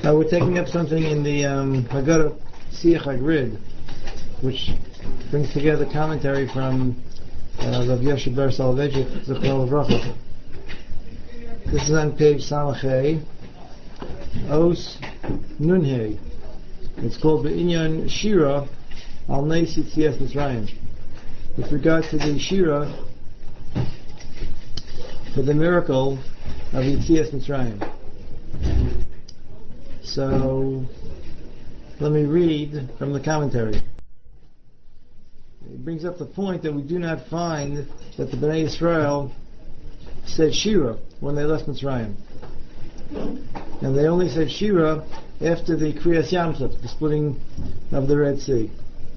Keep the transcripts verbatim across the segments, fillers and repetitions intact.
Uh, we're taking up something in the um, Haggadah Siach HaGrid, which brings together commentary from uh, Rav Yoshe Bar Soloveitchik, Zichrono Livracha. This is on page Samachay, Os Nunhei. It's called Be'inyan Shira Al Neis Yitzias Mitzrayim. With regard to the Shira for the miracle of Yitzias Mitzrayim. So, let me read from the commentary. It brings up the point that we do not find that the Bnei Yisrael said Shira when they left Mitzrayim. And they only said Shira after the Kriyas Yamsuf, the splitting of the Red Sea.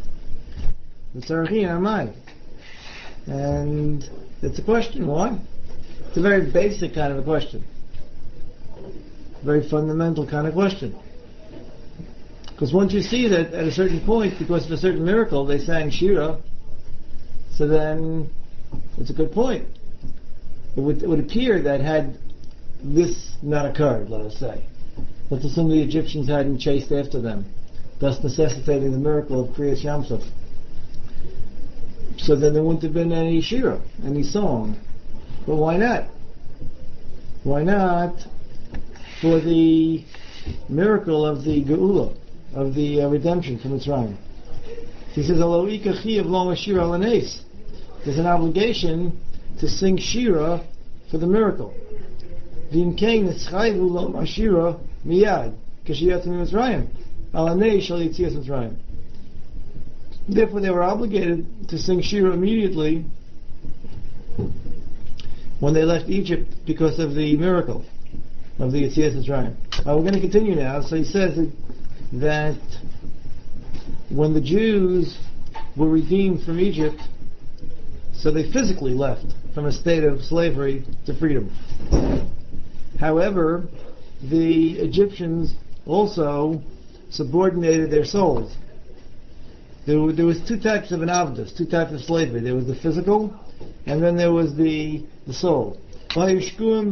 And it's a question, why? It's a very basic kind of a question. Very fundamental kind of question. Because once you see that at a certain point, because of a certain miracle, they sang Shira, so then it's a good point. It would, it would appear that had this not occurred, let us say, let's assume the Egyptians hadn't chased after them, thus necessitating the miracle of Kriyas Yamsuf. So then there wouldn't have been any Shira, any song. But why not? Why not for the miracle of the Geula, of the uh, redemption from Mitzrayim? He says, there's an obligation to sing Shira for the miracle. Therefore they were obligated to sing Shira immediately when they left Egypt because of the miracle of the Yitzias Mitzrayim. Uh, we're going to continue now. So he says that, that when the Jews were redeemed from Egypt, so they physically left from a state of slavery to freedom. However, the Egyptians also subordinated their souls. There, were, there was two types of an avdus, two types of slavery. There was the physical, and then there was the the soul. Now that's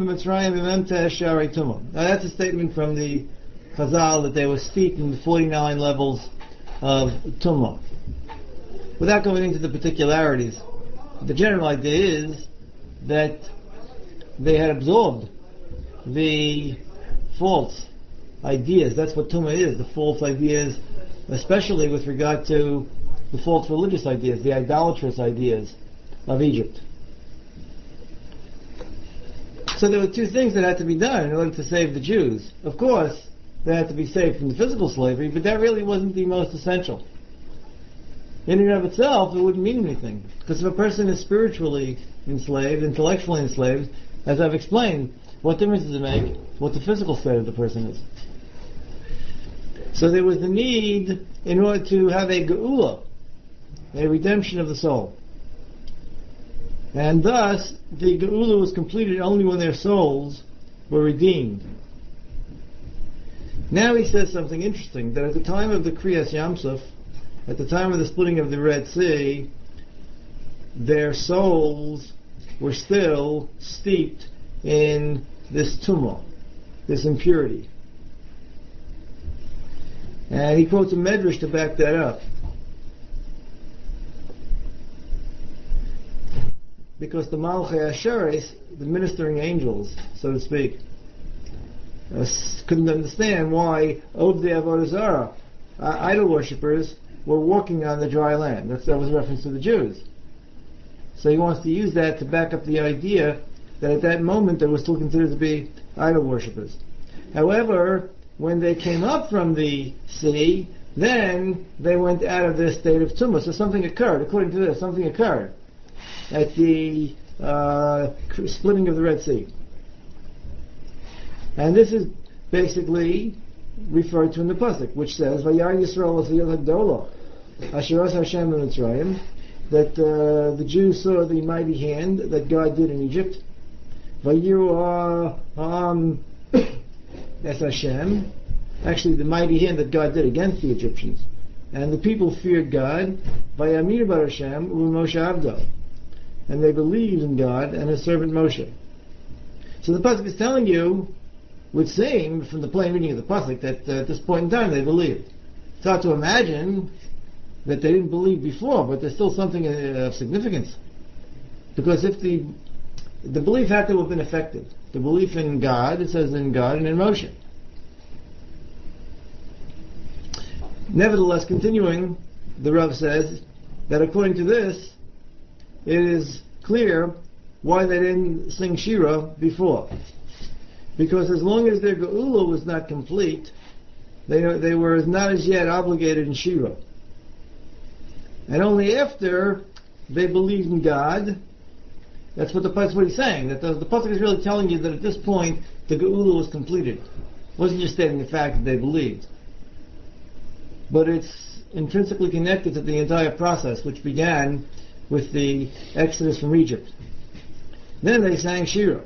a statement from the Chazal that they were steeped in the forty-nine levels of Tumah. Without going into the particularities, the general idea is that they had absorbed the false ideas. That's what Tumah is, the false ideas, especially with regard to the false religious ideas, the idolatrous ideas of Egypt. So there were two things that had to be done in order to save the Jews. Of course, they had to be saved from the physical slavery, but that really wasn't the most essential. In and of itself, it wouldn't mean anything. Because if a person is spiritually enslaved, intellectually enslaved, as I've explained, what difference does it make what the physical state of the person is? So there was the need in order to have a geula, a redemption of the soul. And thus, the geula was completed only when their souls were redeemed. Now he says something interesting, that at the time of the Kriyas Yamsuf, at the time of the splitting of the Red Sea, their souls were still steeped in this tumah, this impurity. And he quotes a medrash to back that up. Because the Malchei Asheres, the ministering angels, so to speak, uh, couldn't understand why Ovdei Avodah Zarah, uh, idol worshippers, were walking on the dry land. That's, that was a reference to the Jews. So he wants to use that to back up the idea that at that moment they were still considered to be idol worshippers. However, when they came up from the sea, then they went out of their state of tumah. So something occurred. According to this, something occurred at the uh, splitting of the Red Sea. And this is basically referred to in the pasuk, which says, "Vayar Yisrael asiyot hadolah, asher as Hashem b'Mitzrayim," that uh, the Jews saw the mighty hand that God did in Egypt. Vayiru ha'am es Hashem, actually the mighty hand that God did against the Egyptians, and the people feared God. Vayaminu bar Hashem u'Moshe avdo, and they believed in God and His servant Moshe. So the pasuk is telling you would seem, from the plain reading of the pasuk, that uh, at this point in time they believed. It's hard to imagine that they didn't believe before, but there's still something of significance. Because if the the belief had to have been affected, the belief in God, it says in God and in Moshe. Nevertheless, continuing, the Rav says that according to this, it is clear why they didn't sing Shira before. Because as long as their Geula was not complete, they they were not as yet obligated in Shira. And only after they believed in God, that's what the that's what he's saying. That the, the pasuk is really telling you that at this point the Geula was completed. It wasn't just stating the fact that they believed, but it's intrinsically connected to the entire process, which began with the Exodus from Egypt. Then they sang Shira.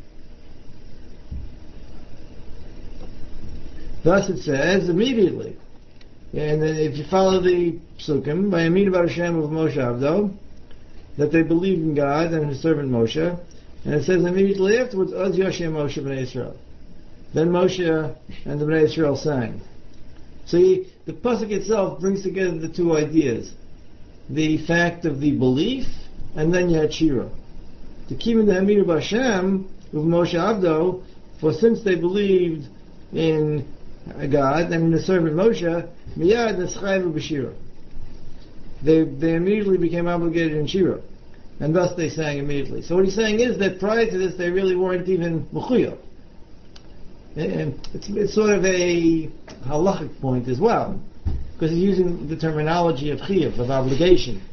Thus it says immediately. And if you follow the psukim, by Amin Bar Hashem of Moshe Avdo, that they believed in God and His servant Moshe, and it says immediately afterwards, Oz Yoshem Moshe B'nai Yisrael. Then Moshe and the B'nai Yisrael sang. See, the pasuk itself brings together the two ideas: the fact of the belief, and then you had Shira. To keep in the Amin Bar Hashem of Moshe Avdo, for since they believed in God and in the servant Moshe, miyad neschayvu b'shira. They they immediately became obligated in Shira, and thus they sang immediately. So what he's saying is that prior to this they really weren't even mechuyev. And it's, it's sort of a halachic point as well, because he's using the terminology of chiyuv, of obligation.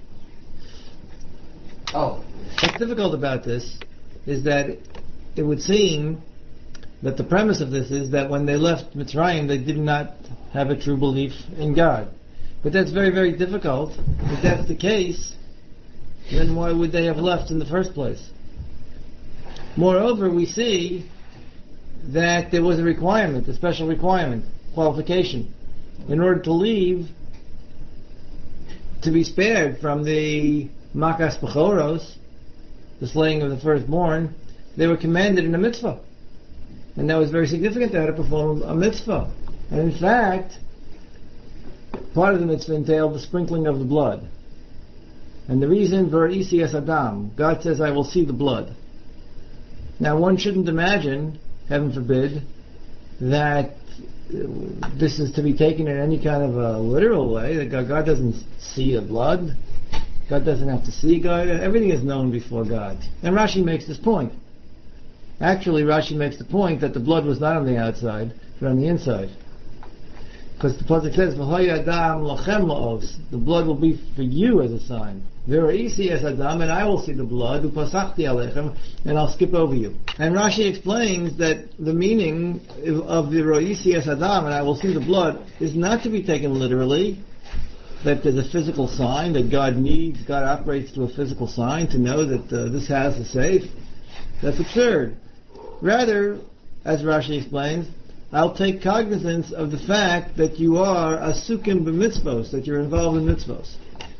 Oh, what's difficult about this is that it would seem that the premise of this is that when they left Mitzrayim, they did not have a true belief in God. But that's very, very difficult. If that's the case, then why would they have left in the first place? Moreover, we see that there was a requirement, a special requirement, qualification, in order to leave, to be spared from the Makas Bechoros, the slaying of the firstborn. They were commanded in a mitzvah. And that was very significant. They had to perform a mitzvah. And in fact, part of the mitzvah entailed the sprinkling of the blood. And the reason, V'ra'isi es Adam, God says, I will see the blood. Now one shouldn't imagine, heaven forbid, that this is to be taken in any kind of a literal way, that God, God doesn't see the blood. God doesn't have to see God. Everything is known before God. And Rashi makes this point. Actually, Rashi makes the point that the blood was not on the outside, but on the inside. Because the pasuk says, "V'hoy Adam lachem la'os," the blood will be for you as a sign. V'ra'isi es Adam, and I will see the blood. U'pasachti alechem, and I'll skip over you. And Rashi explains that the meaning of the Ra'isi es Adam, and I will see the blood, is not to be taken literally. That there's a physical sign that God needs. God operates through a physical sign to know that uh, this house is safe. That's absurd. Rather, as Rashi explains, I'll take cognizance of the fact that you are asukim b'mitzvos, that you're involved in mitzvos.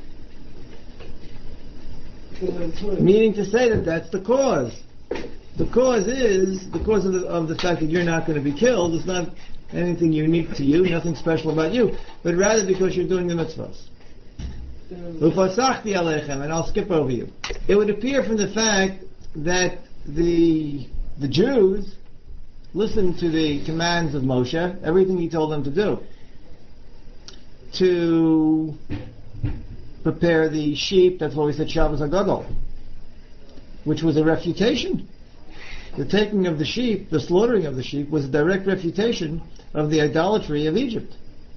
Meaning to say that that's the cause. The cause is, the cause of the, of the fact that you're not going to be killed is not anything unique to you, nothing special about you, but rather because you're doing the mitzvos. Ufasachti alechem, and I'll skip over you. It would appear from the fact that the the Jews listened to the commands of Moshe, everything he told them to do, to prepare the sheep. That's why we said Shabbos HaGadol, which was a refutation. The taking of the sheep, the slaughtering of the sheep, was a direct refutation of the idolatry of Egypt.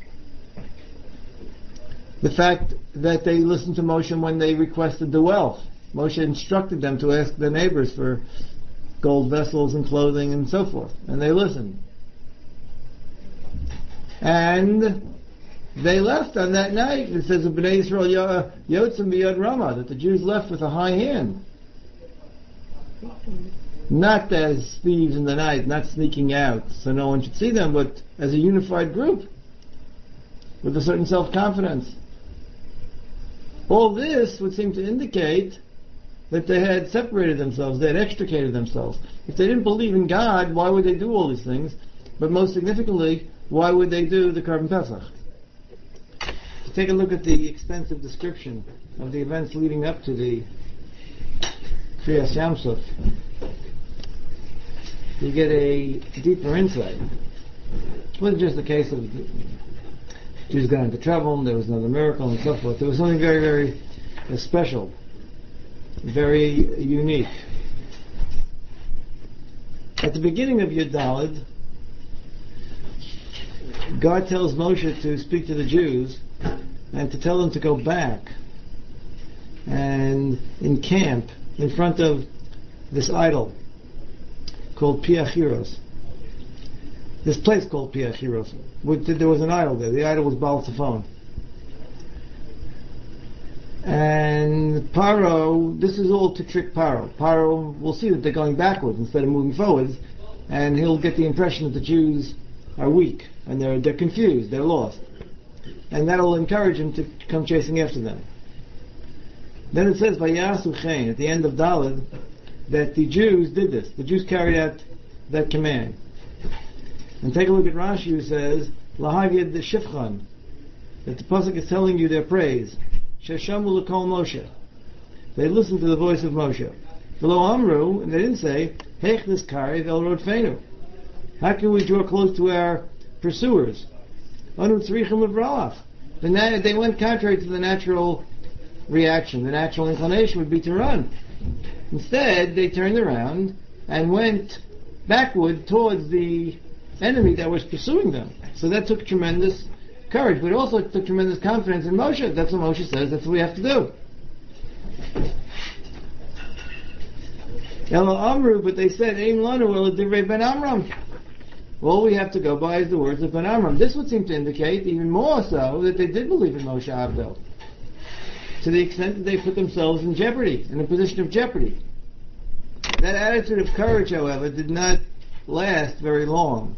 The fact that they listened to Moshe when they requested the wealth. Moshe instructed them to ask their neighbors for gold vessels and clothing and so forth. And they listened. And they left on that night. It says, B'nai Yisrael yotzim b'yad Rama, that the Jews left with a high hand. Not as thieves in the night, not sneaking out so no one should see them, but as a unified group with a certain self-confidence. All this would seem to indicate that they had separated themselves, they had extricated themselves. If they didn't believe in God, why would they do all these things? But most significantly, why would they do the Korban Pesach? To take a look at the extensive description of the events leading up to the Kriyas Yam Suf, you get a deeper insight. It wasn't just the case of Jews got into trouble and there was another miracle and so forth. There was something very, very uh, special, very unique. At the beginning of Yud Daled, God tells Moshe to speak to the Jews and to tell them to go back and encamp in front of this idol called Piachiros. This place called Piachiros. There was an idol there. The idol was Baal Zephon. And Paro, this is all to trick Paro. Paro will see that they're going backwards instead of moving forwards, and he'll get the impression that the Jews are weak and they're they're confused, they're lost, and that'll encourage him to come chasing after them. Then it says Vayasu Chen at the end of Daled that the Jews did this. The Jews carried out that command. And take a look at Rashi, who says Lahagid the Shifchan, that the pasuk is telling you their praise. Sheshamu l'kol Moshe. They listened to the voice of Moshe. Below Amru, and they didn't say Hech this Karev el Rodfenu. How can we draw close to our pursuers? Anu tzrichim levrach. They went contrary to the natural reaction. The natural inclination would be to run. Instead, they turned around and went backward towards the enemy that was pursuing them. So that took tremendous courage, but it also took tremendous confidence in Moshe. That's what Moshe says. That's what we have to do. Elo Amru, but they said, Ein lanu ela divrei ben Amram. All we have to go by is the words of Ben Amram. This would seem to indicate even more so that they did believe in Moshe Abdel, to the extent that they put themselves in jeopardy, in a position of jeopardy. That attitude of courage, however, did not last very long,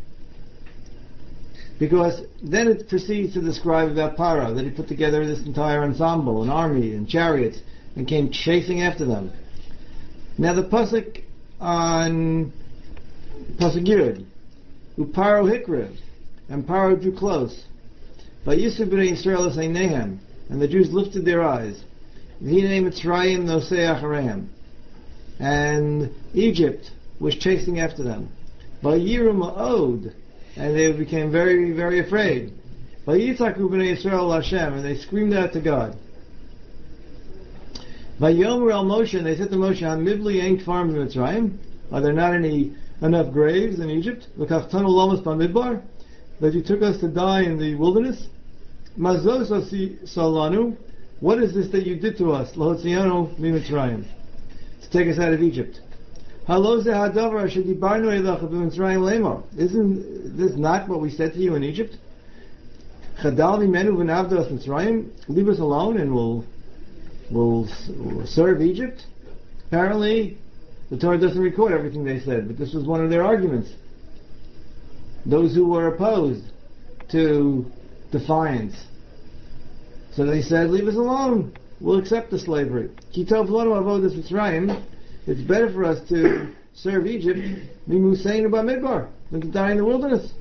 because then it proceeds to describe about Paro, that he put together this entire ensemble, an army and chariots, and came chasing after them. Now the pasuk on pasuk Yud, Uparo Hikriv, and Paro drew close. Vayisur b'nei Yisrael eseinehem, and the Jews lifted their eyes. V'hinei Mitzrayim nosei acharehem, and Egypt was chasing after them. Vayiru ma'od, and they became very, very afraid. Vayitzaku b'nei Yisrael Hashem, and they screamed out to God. Vayomer el Moshe, and they said to Moshe, Hamibli ein kfar b'Mitzrayim, are there not any enough graves in Egypt? L'kachtanu lamas b'midbar, that you took us to die in the wilderness? Mazos salanu, what is this that you did to us? Lahotzianu b'Mitzrayim, to take us out of Egypt. Halo ze hadavar shedibarnu elach b'Mitzrayim lemar. Isn't this not what we said to you in Egypt? Chadal mimenu v'navdas Mitzrayim, leave us alone and we'll will serve Egypt. Apparently, the Torah doesn't record everything they said, but this was one of their arguments. Those who were opposed to defiance. So they said, leave us alone. We'll accept the slavery. Kitov lanu avodas Mitzrayim. It's better for us to serve Egypt mimusein b'midbar than to die in the wilderness.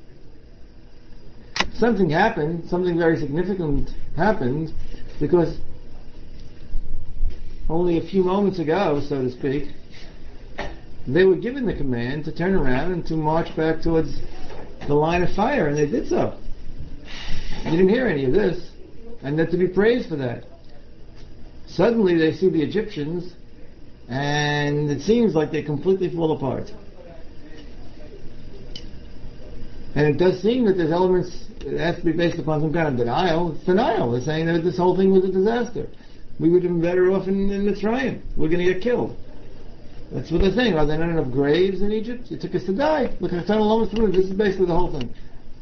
Something happened, something very significant happened, because only a few moments ago, so to speak, they were given the command to turn around and to march back towards the line of fire, and they did so. You didn't hear any of this, and they're to be praised for that. Suddenly they see the Egyptians, and it seems like they completely fall apart. And it does seem that there's elements that have to be based upon some kind of denial. It's denial. They're saying that this whole thing was a disaster. We would have been better off in, in Mitzrayim. We're going to get killed. That's what they're saying. Are there not enough graves in Egypt? It took us to die. Look, this is basically the whole thing.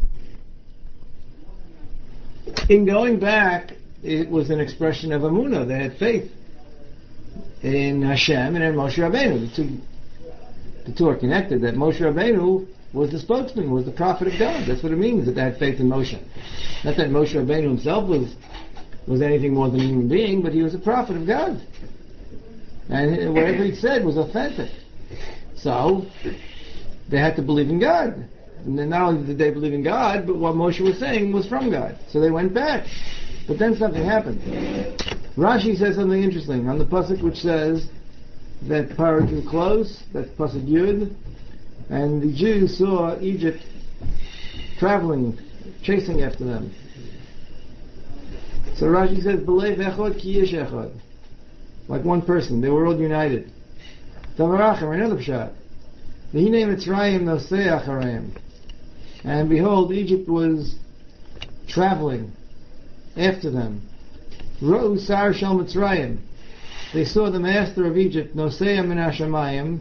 In going back, it was an expression of Amunah. They had faith in Hashem and in Moshe Rabbeinu. The two, the two are connected. That Moshe Rabbeinu was the spokesman, was the prophet of God. That's what it means, that they had faith in Moshe. Not that Moshe Rabbeinu himself was was anything more than a human being, but he was a prophet of God. And whatever he said was authentic. So, they had to believe in God. And then not only did they believe in God, but what Moshe was saying was from God. So they went back. But then something happened. Rashi says something interesting on the pasuk which says that Paro drew close, that's pasuk Yud, and the Jews saw Egypt traveling, chasing after them. So Rashi says, B'leiv echad ki yesh echad. Like one person, they were all united. Tamarachem, another pshat. V'hinei Mitzrayim nosei acharayim. And behold, Egypt was traveling after them. Ro'u sar shel Mitzrayim. They saw the master of Egypt, nosei min hashamayim,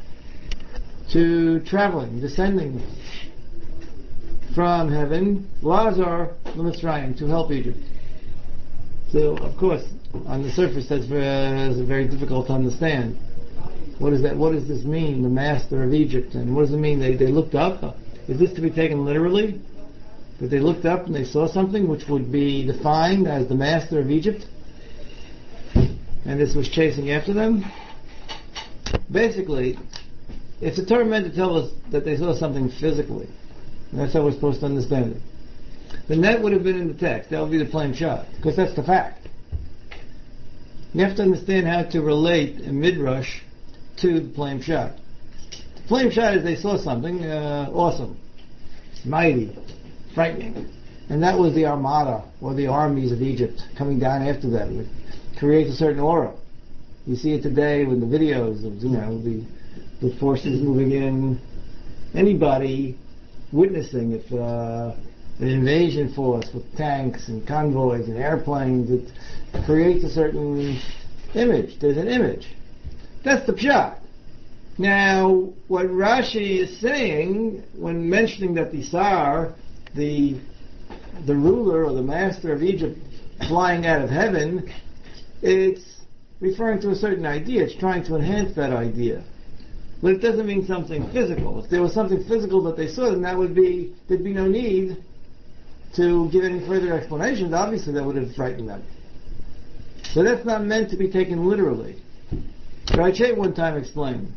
to traveling, descending from heaven, Lazar Mitzrayim, to help Egypt. So, of course, on the surface, that's very, very difficult to understand. What does that? What does this mean? The master of Egypt, and what does it mean? They they looked up. Is this to be taken literally? That they looked up and they saw something which would be defined as the master of Egypt, and this was chasing after them? Basically, if the Torah meant to tell us that they saw something physically, that's how we're supposed to understand it, then that would have been in the text. That would be the plain shot, because that's the fact. You have to understand how to relate a midrash to the plain shot. The plain shot is they saw something uh, awesome, mighty, frightening, and that was the armada or the armies of Egypt coming down after them. It creates a certain aura. You see it today with the videos of, you know, the the forces moving in. Anybody witnessing if uh, an invasion force with tanks and convoys and airplanes, it creates a certain image. There's an image. That's the pshat. Now, what Rashi is saying when mentioning that the Sar, the the ruler or the master of Egypt, flying out of heaven, it's referring to a certain idea. It's trying to enhance that idea. But it doesn't mean something physical. If there was something physical that they saw, then that would be, there'd be no need to give any further explanations. Obviously that would have frightened them. So that's not meant to be taken literally. Rashi one time explained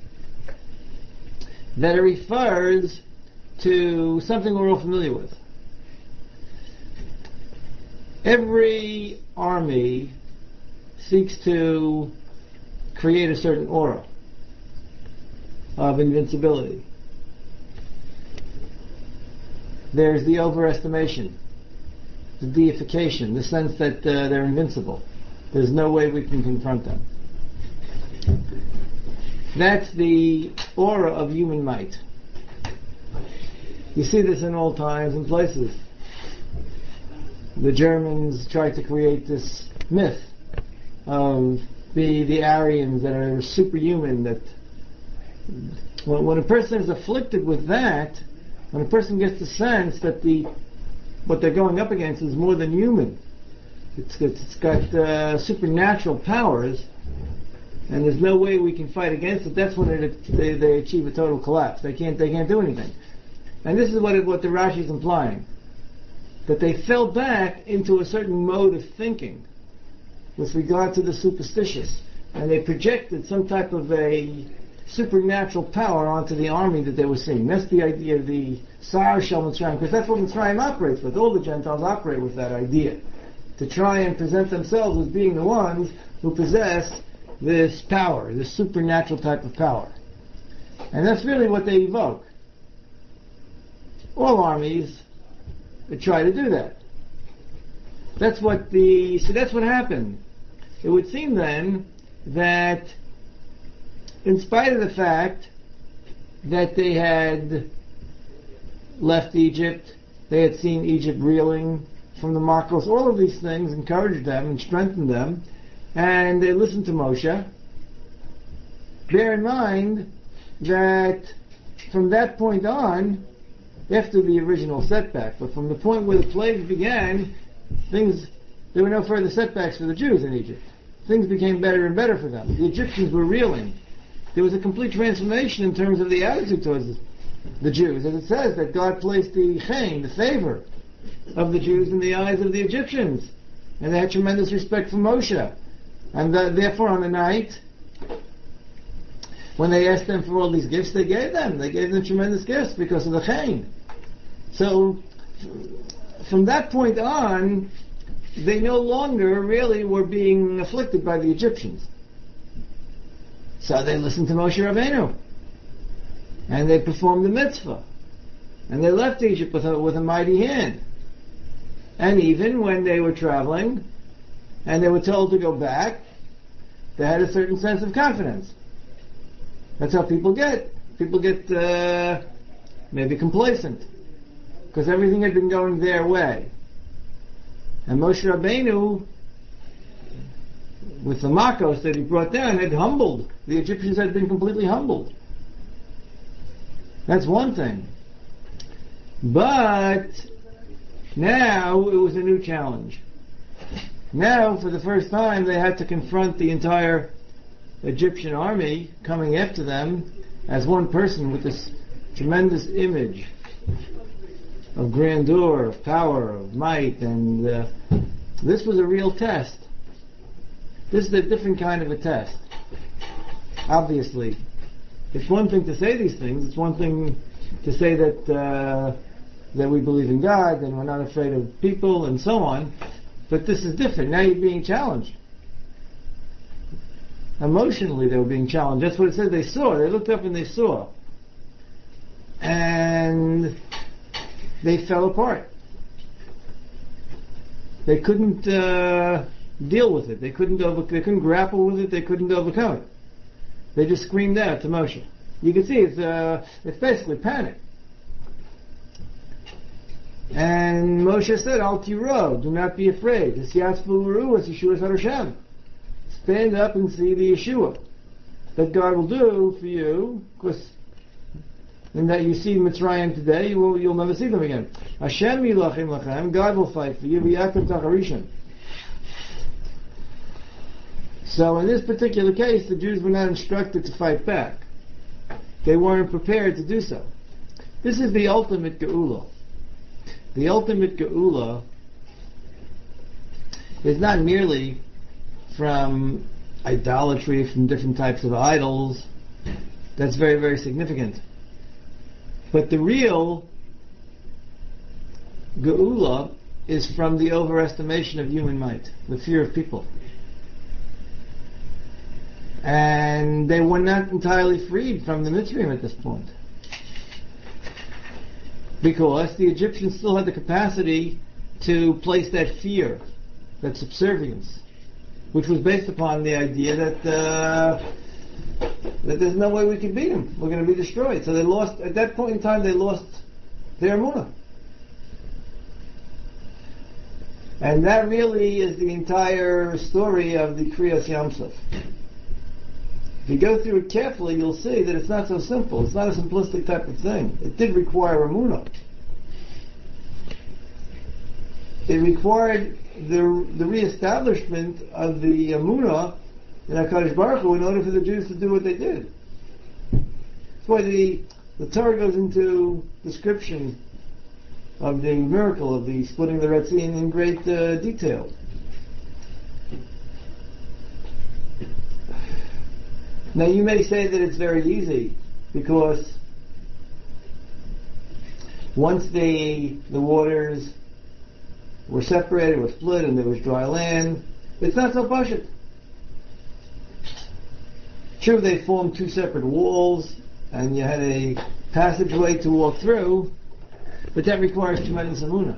that it refers to something we're all familiar with. Every army seeks to create a certain aura of invincibility. There's the overestimation, the deification, the sense that uh, they're invincible. There's no way we can confront them. That's the aura of human might. You see this in all times and places. The Germans tried to create this myth of the the Aryans that are superhuman, that when, when a person is afflicted with that, when a person gets the sense that the what they're going up against is more than human, it's, it's got uh, supernatural powers, and there's no way we can fight against it, that's when it, they, they achieve a total collapse. They can't they can't do anything. And this is what it, what the Rashi is implying, that they fell back into a certain mode of thinking with regard to the superstitious, and they projected some type of a supernatural power onto the army that they were seeing. That's the idea of the Sar Shel Mitzrayim, because that's what Mitzrayim operates with. All the Gentiles operate with that idea, to try and present themselves as being the ones who possess this power, this supernatural type of power. And that's really what they evoke. All armies try to do that. That's what the so that's what happened. It would seem then that in spite of the fact that they had left Egypt, they had seen Egypt reeling from the Makos, all of these things encouraged them and strengthened them, and they listened to Moshe. Bear in mind that from that point on, after the original setback, but from the point where the plagues began, things there were no further setbacks for the Jews in Egypt. Things became better and better for them. The Egyptians were reeling. There was a complete transformation in terms of the attitude towards the Jews, as it says that God placed the chen, the favor of the Jews in the eyes of the Egyptians, and they had tremendous respect for Moshe. And the, therefore, on the night When they asked them for all these gifts, they gave them. They gave them tremendous gifts because of the chen. So, from that point on, they no longer really were being afflicted by the Egyptians. So they listened to Moshe Rabbeinu. And they performed the mitzvah. And they left Egypt with a, with a mighty hand. And even when they were traveling, and they were told to go back, they had a certain sense of confidence. That's how people get. People get uh, maybe complacent. Because everything had been going their way. And Moshe Rabbeinu, with the Makos that he brought down, had humbled. The Egyptians had been completely humbled. That's one thing. But now it was a new challenge. Now, for the first time, they had to confront the entire Egyptian army coming after them as one person with this tremendous image of grandeur, of power, of might, and uh, this was a real test. This is a different kind of a test. Obviously, it's one thing to say these things. It's one thing to say that uh, that we believe in God and we're not afraid of people and so on. But this is different. Now you're being challenged. Emotionally, they were being challenged. That's what it said. They saw. They looked up and they saw, and they fell apart. They couldn't uh, deal with it. They couldn't over, They couldn't grapple with it. They couldn't overcome it. They just screamed out to Moshe. You can see it's uh, it's basically panic. And Moshe said, "Al tiro, do not be afraid. Stand up and see the Yeshua that God will do for you, because in that you see Mitzrayim today, you will, you'll never see them again. Hashem yilachim lachem, God will fight for you. V'yakim tacharishem." So in this particular case, the Jews were not instructed to fight back. They weren't prepared to do so. This is the ultimate geula. The ultimate geula is not merely from idolatry, from different types of idols. That's very, very significant. But the real geula is from the overestimation of human might, the fear of people. And they were not entirely freed from the Mitzrayim at this point, because the Egyptians still had the capacity to place that fear, that subservience, which was based upon the idea that uh, that there's no way we can beat them. We're going to be destroyed. So they lost, at that point in time, they lost their emunah. And that really is the entire story of the Kriyas Yamsuf. If you go through it carefully, you'll see that it's not so simple. It's not a simplistic type of thing. It did require emunah. It required the the reestablishment of the emunah in HaKadosh Baruch Hu in order for the Jews to do what they did. That's why the the Torah goes into description of the miracle of the splitting the Red Sea in, in great uh, detail. Now you may say that it's very easy because once the the waters were separated, were split, and there was dry land, it's not so pashut. Sure, they formed two separate walls, and you had a passageway to walk through, but that requires tremendous emunah.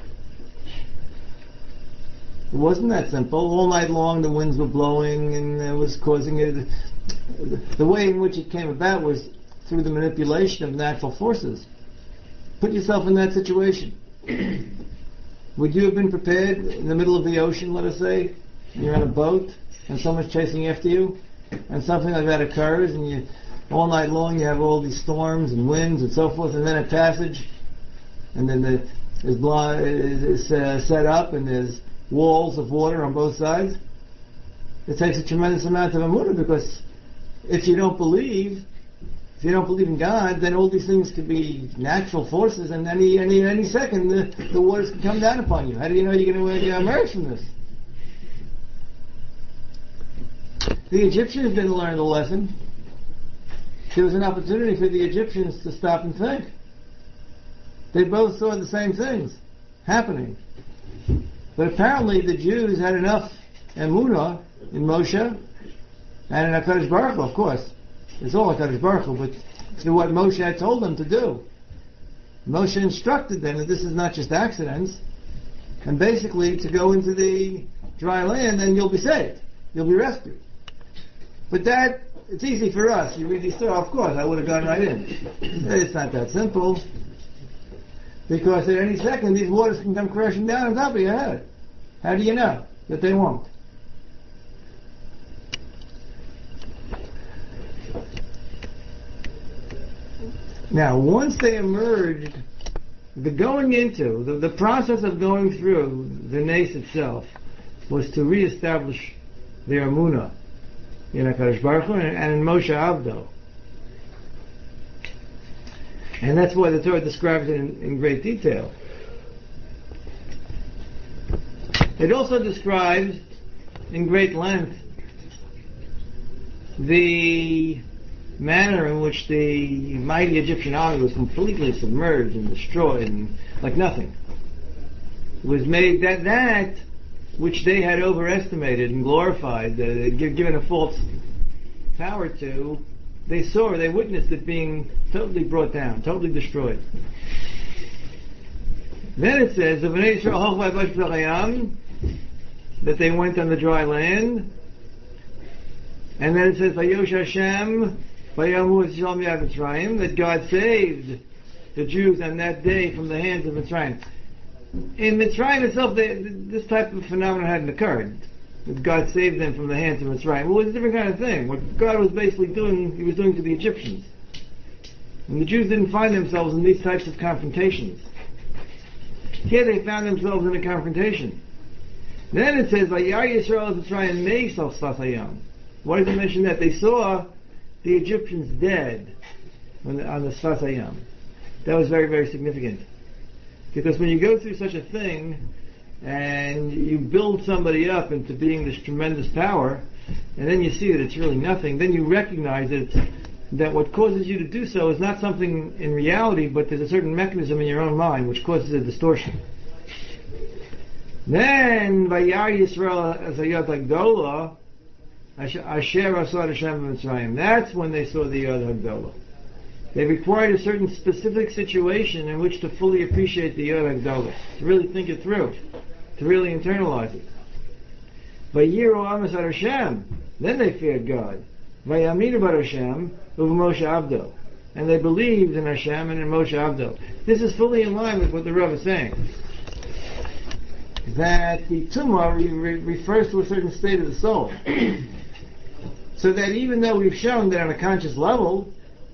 It wasn't that simple. All night long the winds were blowing, and it was causing it. The way in which it came about was through the manipulation of natural forces. Put yourself in that situation. Would you have been prepared in the middle of the ocean, let us say, and you're on a boat, and someone's chasing after you, and something like that occurs, and you, all night long you have all these storms and winds and so forth, and then a passage, and then the is, blo- is uh, set up, and there's walls of water on both sides. It takes a tremendous amount of emunah, because if you don't believe, if you don't believe in God, then all these things could be natural forces, and any any any second the, the waters can come down upon you. How do you know you're going to uh, emerge from this? The Egyptians didn't learn the lesson. There was an opportunity for the Egyptians to stop and think. They both saw the same things happening. But apparently the Jews had enough emunah in Moshe and in HaKadosh Baruch Hu, of course. It's all HaKadosh Baruch Hu, but through what Moshe had told them to do. Moshe instructed them that this is not just accidents, and basically to go into the dry land and you'll be saved. You'll be rescued. But that, it's easy for us. You read these stories, of course, I would have gone right in. It's not that simple. Because at any second, these waters can come crashing down on top of your head. How do you know that they won't? Now, once they emerged, the going into, the, the process of going through the nace itself was to reestablish their emunah in HaKadosh Baruch Hu and in Moshe Avdo. And that's why the Torah describes it in, in great detail. It also describes in great length the manner in which the mighty Egyptian army was completely submerged and destroyed and like nothing. It was made that that which they had overestimated and glorified, uh, given a false power to, they saw, they witnessed it being totally brought down, totally destroyed. Then it says, that they went on the dry land. And then it says, Hashem, that God saved the Jews on that day from the hands of Mitzrayim. In Mitzrayim itself, they, this type of phenomenon hadn't occurred. That God saved them from the hands of Mitzrayim. Well, it was a different kind of thing. What God was basically doing, He was doing to the Egyptians. And the Jews didn't find themselves in these types of confrontations. Here they found themselves in a confrontation. Then it says, Vayar Yisrael Mitzrayim Meis al Sfas Hayam. Why does it mention that? They saw the Egyptians dead on the, on the Sfas Hayam. That was very, very significant. Because when you go through such a thing, and you build somebody up into being this tremendous power, and then you see that it's really nothing, then you recognize that, that what causes you to do so is not something in reality, but there's a certain mechanism in your own mind which causes a distortion. Then, Vayar Yisrael as a Yad Hagdolah, Asher Asad Hashem Mitzrayim. That's when they saw the Yad Hagdolah. They required a certain specific situation in which to fully appreciate the Yad Hagdolah, to really think it through, to really internalize it. Vayiru Am Asad Hashem. Then they feared God. Vayaminu Bar Hashem Uv Moshe Avdo. And they believed in Hashem and in Moshe Avdo. This is fully in line with what the Rav is saying. That the tumah re- re- refers to a certain state of the soul. So that even though we've shown that on a conscious level,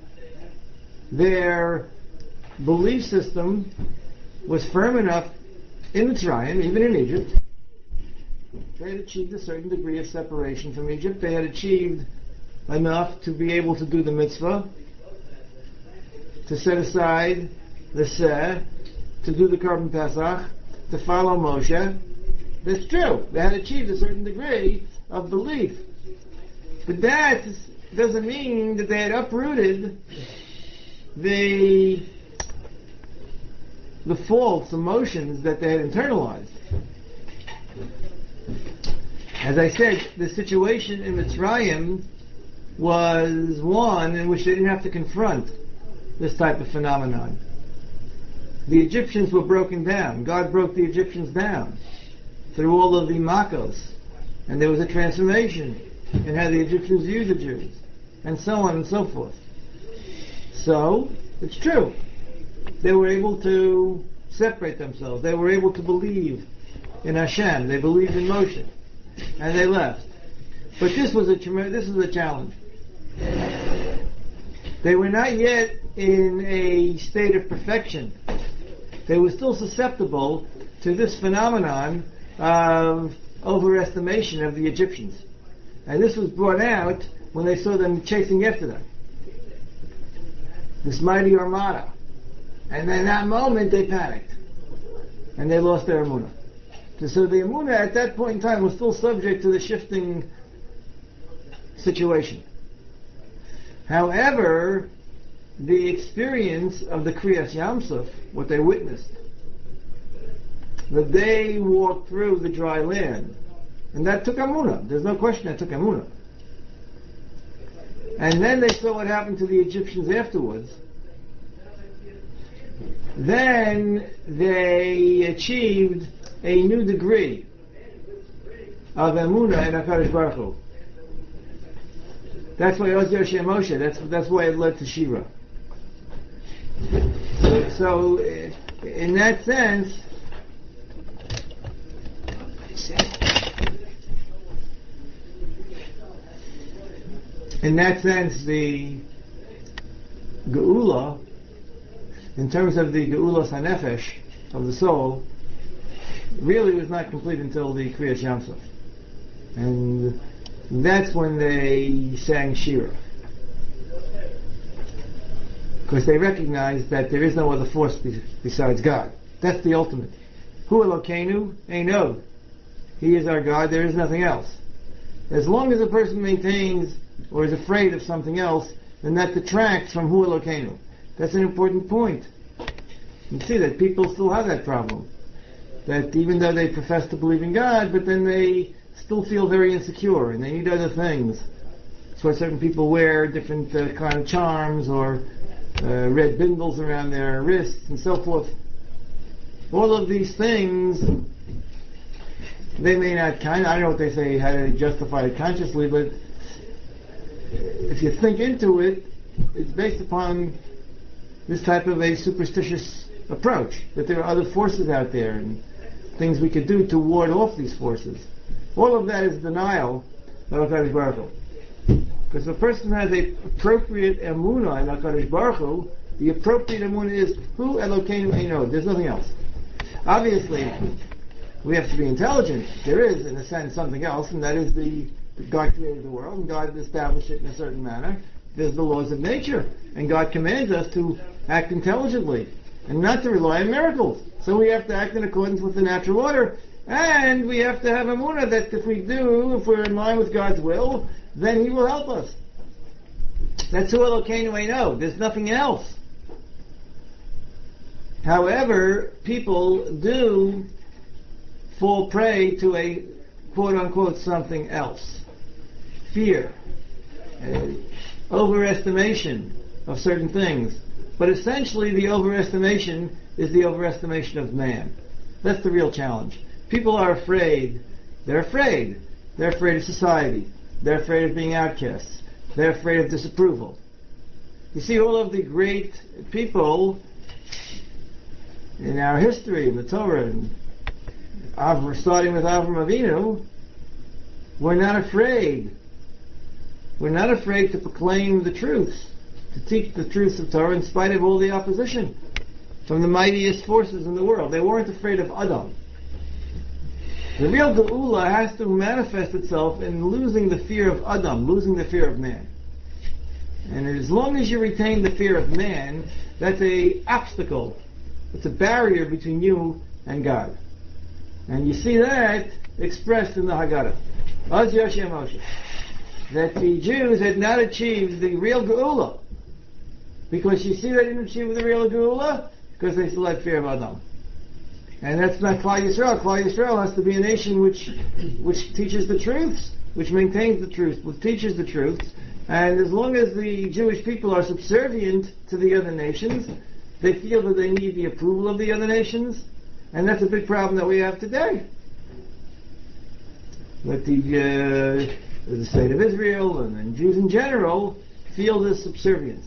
their belief system was firm enough in Mitzrayim, even in Egypt, they had achieved a certain degree of separation from Egypt. They had achieved enough to be able to do the mitzvah, to set aside the seh, to do the Korban Pesach, to follow Moshe. That's true. They had achieved a certain degree of belief. But that doesn't mean that they had uprooted the the false emotions that they had internalized. As I said, the situation in Mitzrayim was one in which they didn't have to confront this type of phenomenon. The Egyptians were broken down. God broke the Egyptians down through all of the makos. And there was a transformation in how the Egyptians viewed the Jews. And so on and so forth. So, it's true. They were able to separate themselves. They were able to believe in Hashem. They believed in Moshe. And they left. But this was a this was a challenge. They were not yet in a state of perfection. They were still susceptible to this phenomenon of overestimation of the Egyptians. And this was brought out when they saw them chasing after them. This mighty armada. And in that moment they panicked. And they lost their emunah. So the emunah at that point in time was still subject to the shifting situation. However, the experience of the Kriyas Yamsuf, what they witnessed, that they walked through the dry land, and that took Amunah. There's no question that took Amunah. And then they saw what happened to the Egyptians afterwards. Then they achieved a new degree of Amunah in HaKadosh Baruch Hu. That's why Oz Yoshia Moshe, that's, that's why it led to Shira. So, in that sense, in that sense, the Geula, in terms of the Geulas HaNefesh, of the soul, really was not complete until the Kriyas Yamsuf. And that's when they sang Shira. Because they recognized that there is no other force be- besides God. That's the ultimate. Hu Elokeinu Ein Od. He is our God, there is nothing else. As long as a person maintains or is afraid of something else, then that detracts from Hu Elokeinu. That's an important point. You see that people still have that problem. That even though they profess to believe in God, but then they still feel very insecure and they need other things. That's why certain people wear different uh, kind of charms or uh, red bindles around their wrists and so forth. All of these things, they may not kind of, I don't know what they say, how to justify it consciously, but if you think into it, it's based upon this type of a superstitious approach, that there are other forces out there and things we could do to ward off these forces. All of that is denial of HaKadosh Baruch Hu. Because if a person has a appropriate emunah in HaKadosh Baruch Hu, the appropriate emunah is Hu Elokeinu Ein Od. There's nothing else. Obviously, we have to be intelligent. There is, in a sense, something else, and that is the God created the world, and God established it in a certain manner. There's the laws of nature, and God commands us to act intelligently and not to rely on miracles. So we have to act in accordance with the natural order, and we have to have emunah that if we do, if we're in line with God's will, then He will help us. That's Hu Elokeinu Ein Od. There's nothing else. However, people do fall prey to a quote-unquote something else. Fear. Uh, overestimation of certain things. But essentially the overestimation is the overestimation of man. That's the real challenge. People are afraid. They're afraid. They're afraid of society. They're afraid of being outcasts. They're afraid of disapproval. You see, all of the great people in our history, in the Torah, and Avram, starting with Avram Avinu, were not afraid. We're not afraid to proclaim the truth, to teach the truth of Torah in spite of all the opposition from the mightiest forces in the world. They weren't afraid of Adam. The real Geula has to manifest itself in losing the fear of Adam, losing the fear of man. And as long as you retain the fear of man, that's an obstacle. It's a barrier between you and God. And you see that expressed in the Haggadah. Oz Yoshia Moshe. That the Jews had not achieved the real Geula. Because you see they didn't achieve the real Geula because they still had fear of Adam. And that's not Klal Yisrael. Klal Yisrael has to be a nation which which teaches the truths, which maintains the truth, which teaches the truths. And as long as the Jewish people are subservient to the other nations, they feel that they need the approval of the other nations. And that's a big problem that we have today. That the, uh, the state of Israel and, and Jews in general feel this subservience.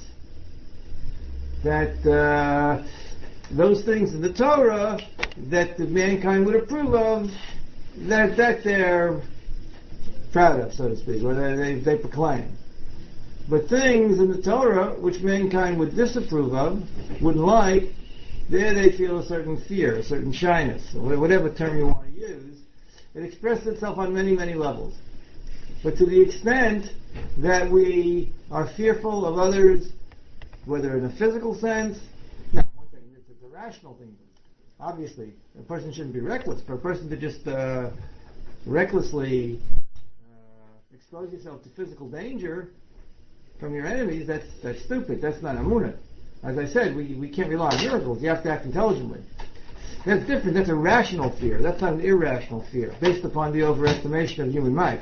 That uh, those things in the Torah that the mankind would approve of, that that they're proud of, so to speak, or they, they, they proclaim. But things in the Torah which mankind would disapprove of, wouldn't like, there they feel a certain fear, a certain shyness, or whatever term you want to use. It expresses itself on many, many levels. But to the extent that we are fearful of others, whether in a physical sense, now one thing, it's a rational thing. Obviously, a person shouldn't be reckless. For a person to just uh, recklessly uh, expose yourself to physical danger from your enemies, that's that's stupid. That's not Amunah. As I said, we, we can't rely on miracles. You have to act intelligently. That's different. That's a rational fear. That's not an irrational fear, based upon the overestimation of human might.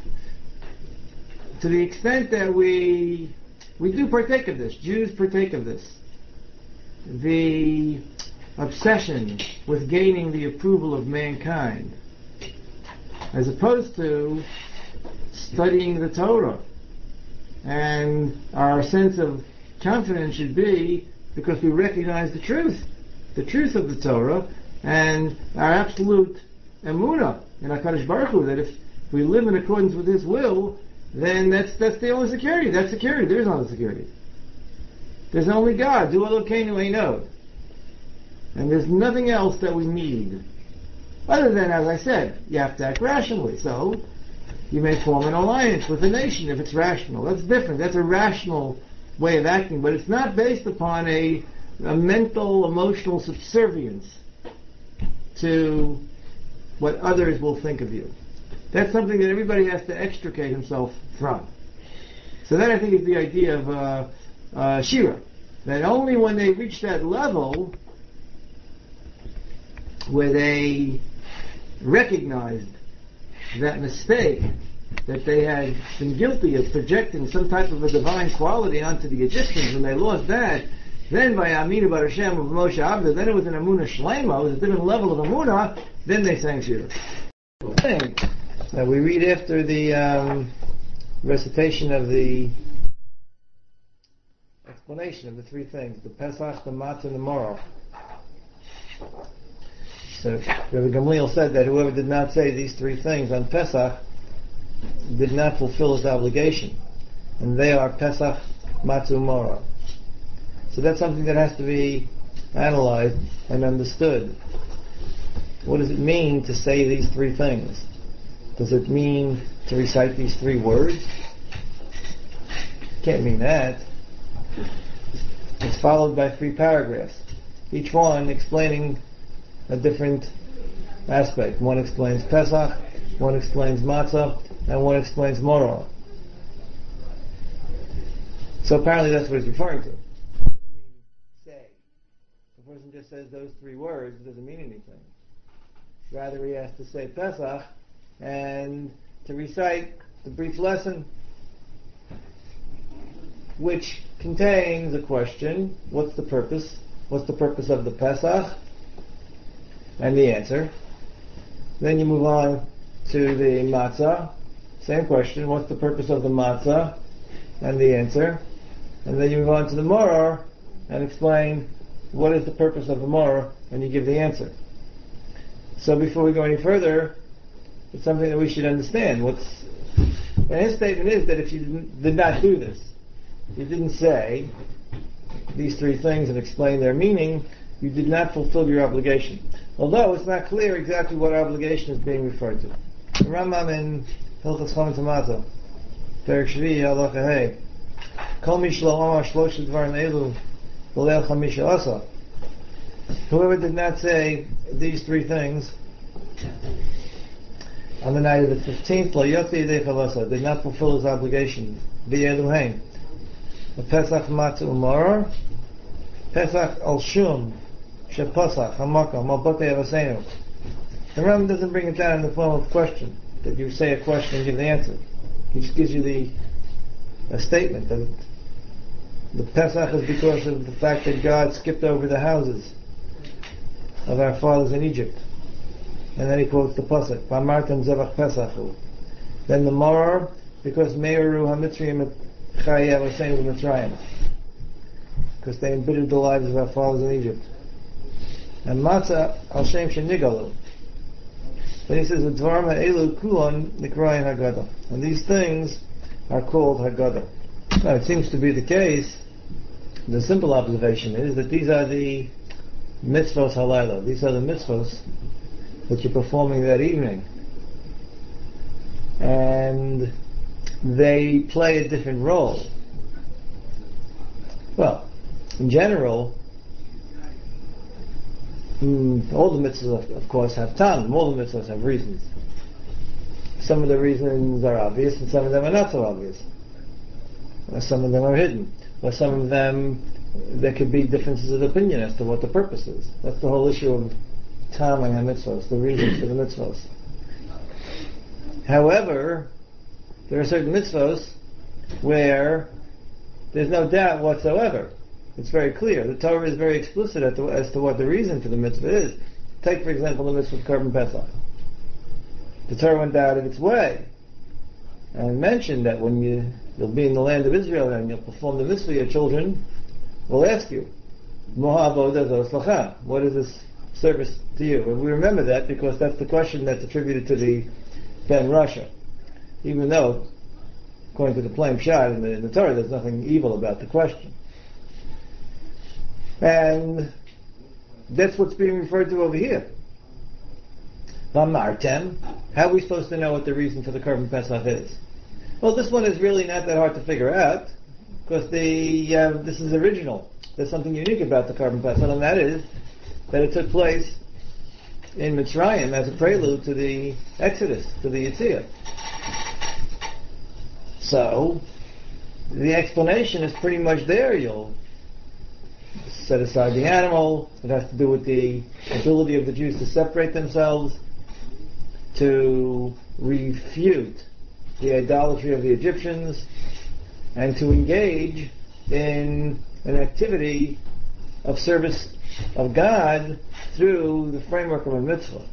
To the extent that we we do partake of this, Jews partake of this, the obsession with gaining the approval of mankind, as opposed to studying the Torah. And our sense of confidence should be because we recognize the truth, the truth of the Torah, and our absolute emunah in HaKadosh Baruch Hu, that if we live in accordance with His will, then that's that's the only security. That's security. There's no other security. There's only God. Du Elokeinu Einod. And there's nothing else that we need. Other than, as I said, you have to act rationally. So, you may form an alliance with a nation if it's rational. That's different. That's a rational way of acting, but it's not based upon a, a mental, emotional subservience to what others will think of you. That's something that everybody has to extricate himself from. So that, I think, is the idea of uh, uh, Shira. That only when they reach that level where they recognized that mistake, that they had been guilty of projecting some type of a divine quality onto the Egyptians, when they lost that, then by Aminu Bar Hashem of Moshe Abda, then it was an Amunah Shlema, it was a different level of Amunah, then they sang Shira. Now we read after the um, recitation of the explanation of the three things, the Pesach, the Matzah, and the Morah. So Rabbi Gamliel said that whoever did not say these three things on Pesach did not fulfill his obligation. And they are Pesach, Matzah, Morah. So that's something that has to be analyzed and understood. What does it mean to say these three things? Does it mean to recite these three words? Can't mean that. It's followed by three paragraphs, each one explaining a different aspect. One explains Pesach, one explains Matzah, and one explains Morah. So apparently that's what it's referring to. It doesn't mean say. If a person just says those three words, it doesn't mean anything. Rather, he has to say Pesach and to recite the brief lesson, which contains a question: what's the purpose? What's the purpose of the Pesach? And the answer. Then you move on to the Matzah. Same question: what's the purpose of the Matzah? And the answer. And then you move on to the Morah and explain what is the purpose of the Morah, and you give the answer. So before we go any further, it's something that we should understand. What's and his statement is that if you didn't, did not do this, you didn't say these three things and explain their meaning, you did not fulfill your obligation. Although it's not clear exactly what obligation is being referred to. The Rambam in Hilchos Chametz Matzah, Perek Shvi'i Halacha Hey, Kol mi shelo amar shlosha dvarim elu v'leil chamisha asa. Whoever did not say these three things on the night of the fifteenth, lo yotzi yedei chalasa, did not fulfill his obligation. V'yelu hein. The Pesach Matzah Umorah, Pesach al Shum, Shepasach, Hamakam, Malbotei Avasenu. The Rambam doesn't bring it down in the form of question, that you say a question and give the answer. He just gives you the a statement that the Pesach is because of the fact that God skipped over the houses of our fathers in Egypt. And then he quotes the Pasuk, V'amartem zevach Pesachu. Then the Morah, because Meiru HaMitzrayim et Chayei Avosenu Mitzrayim, because they embittered the lives of our fathers in Egypt. And Matzah al Shem Shenigalu. Then he says, V'dvarim ha'elu kulon nikrayin Haggadah. And these things are called Haggadah. Now it seems to be the case, the simple observation is that these are the mitzvos halayla. These are the mitzvos that you're performing that evening. And they play a different role. Well, in general, mm, all the mitzvahs, of course, have time. All the mitzvahs have reasons. some of the reasons are obvious and some of them are not so obvious. Or some of them are hidden. Or some of them, there could be differences of opinion as to what the purpose is. That's the whole issue of Tamei HaMitzvos, the reasons for the mitzvos. However, there are certain mitzvos where there's no doubt whatsoever. It's very clear. The Torah is very explicit as to, as to what the reason for the mitzvah is. Take, for example, the mitzvah of Korban Pesach. The Torah went out of its way and mentioned that when you, you'll be in the land of Israel and you'll perform the mitzvah, your children will ask you, what is this service to you? And we remember that because that's the question that's attributed to the Ben Russia. Even though, according to the plain shot in the, in the Torah, there's nothing evil about the question. And that's what's being referred to over here. Vamartem, how are we supposed to know what the reason for the Korban Pesach is? Well, this one is really not that hard to figure out, because the uh, this is original. There's something unique about the Korban Pesach, and that is that it took place in Mitzrayim as a prelude to the Exodus, to the Yetziah. So, the explanation is pretty much there. You'll set aside the animal. It has to do with the ability of the Jews to separate themselves, to refute the idolatry of the Egyptians, and to engage in an activity of service of God through the framework of a mitzvah.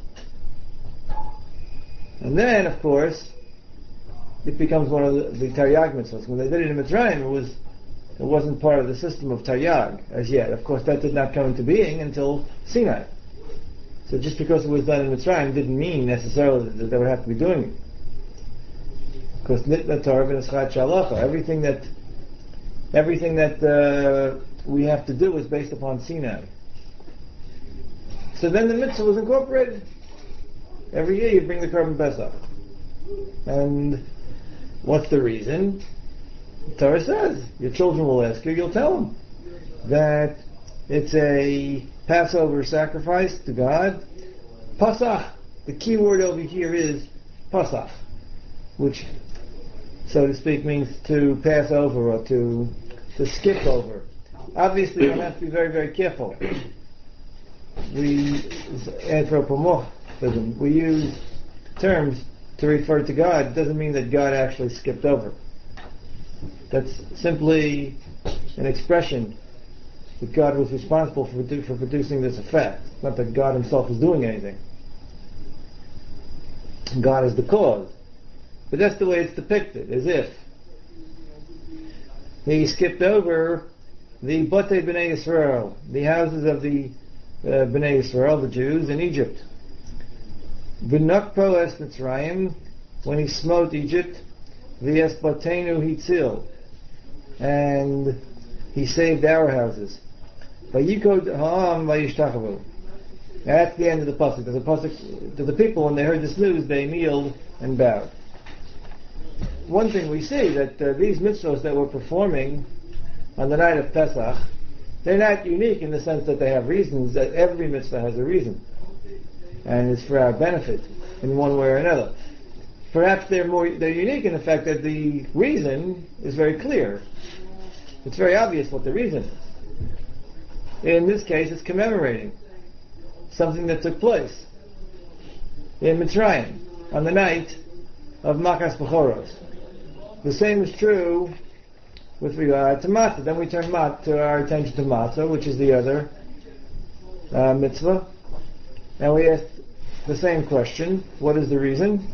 And then, of course, it becomes one of the, the Taryag mitzvahs. When they did it in Mitzrayim, it was it wasn't part of the system of Taryag as yet. Of course, that did not come into being until Sinai. So just because it was done in Mitzrayim didn't mean necessarily that they would have to be doing it. Because Nitna Torah v'Neschat Shalacha, everything that everything that uh, we have to do is based upon Sinai. So then the mitzvah was incorporated. Every year you bring the Korban Pesach. And what's the reason? The Torah says, your children will ask you, you'll tell them that it's a Passover sacrifice to God. Pasach, the key word over here is Pasach, which, so to speak, means to pass over or to to skip over. Obviously, one has to be very, very careful. We, anthropomorphism, we use terms to refer to God. It doesn't mean that God actually skipped over. That's simply an expression that God was responsible for, for producing this effect. Not that God himself is doing anything. God is the cause. But that's the way it's depicted, as if he skipped over the Batei B'nai Yisrael, the houses of the uh, B'nai Yisrael, the Jews in Egypt. V'nakpo es Mitzrayim, when he smote Egypt, v'es Batenu hitzil, and he saved our houses. V'yikod ha'am v'yishtachavu. That's the end of the pasuk. The pasuk to the people, when they heard this news, they kneeled and bowed. One thing we see, that uh, these mitzvahs that we're performing on the night of Pesach, they're not unique in the sense that they have reasons. That every mitzvah has a reason, and it's for our benefit in one way or another. Perhaps they're more they're unique in the fact that the reason is very clear. It's very obvious what the reason is. In this case, it's commemorating something that took place in Mitzrayim on the night of Makas Bechoros. The same is true with regard to matzah. Then we turn mat- to our attention to matzah, which is the other uh, mitzvah, and we ask the same question: what is the reason?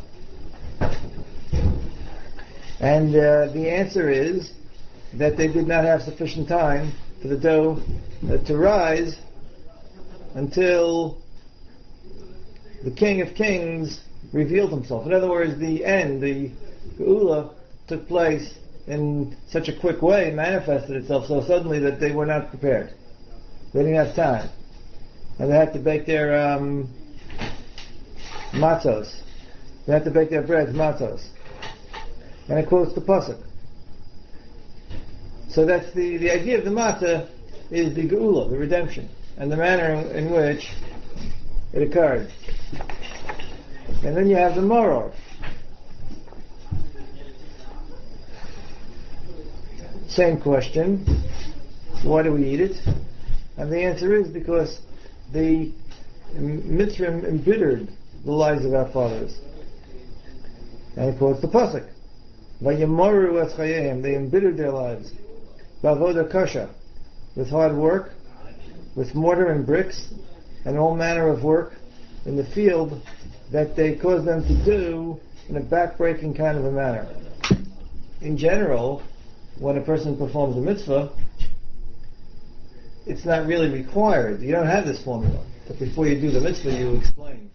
And uh, the answer is that they did not have sufficient time for the dough uh, to rise until the King of Kings revealed himself. In other words, the end, the Geula, took place in such a quick way, manifested itself so suddenly that they were not prepared. They didn't have time. And they had to bake their um, matzos. They had to bake their breads, matzos. And it quotes the pasuk. So that's the, the idea of the matzah is the Geula, the redemption, and the manner in, in which it occurred. And then you have the moror. Same question. Why do we eat it? And the answer is because the Mitzrayim embittered the lives of our fathers. And it quotes the pasuk. Vayamoru es chayehem. They embittered their lives. Bavoda kasha. With hard work, with mortar and bricks, and all manner of work in the field that they caused them to do in a backbreaking kind of a manner. In general, when a person performs a mitzvah, it's not really required. You don't have this formula. But before you do the mitzvah, you explain.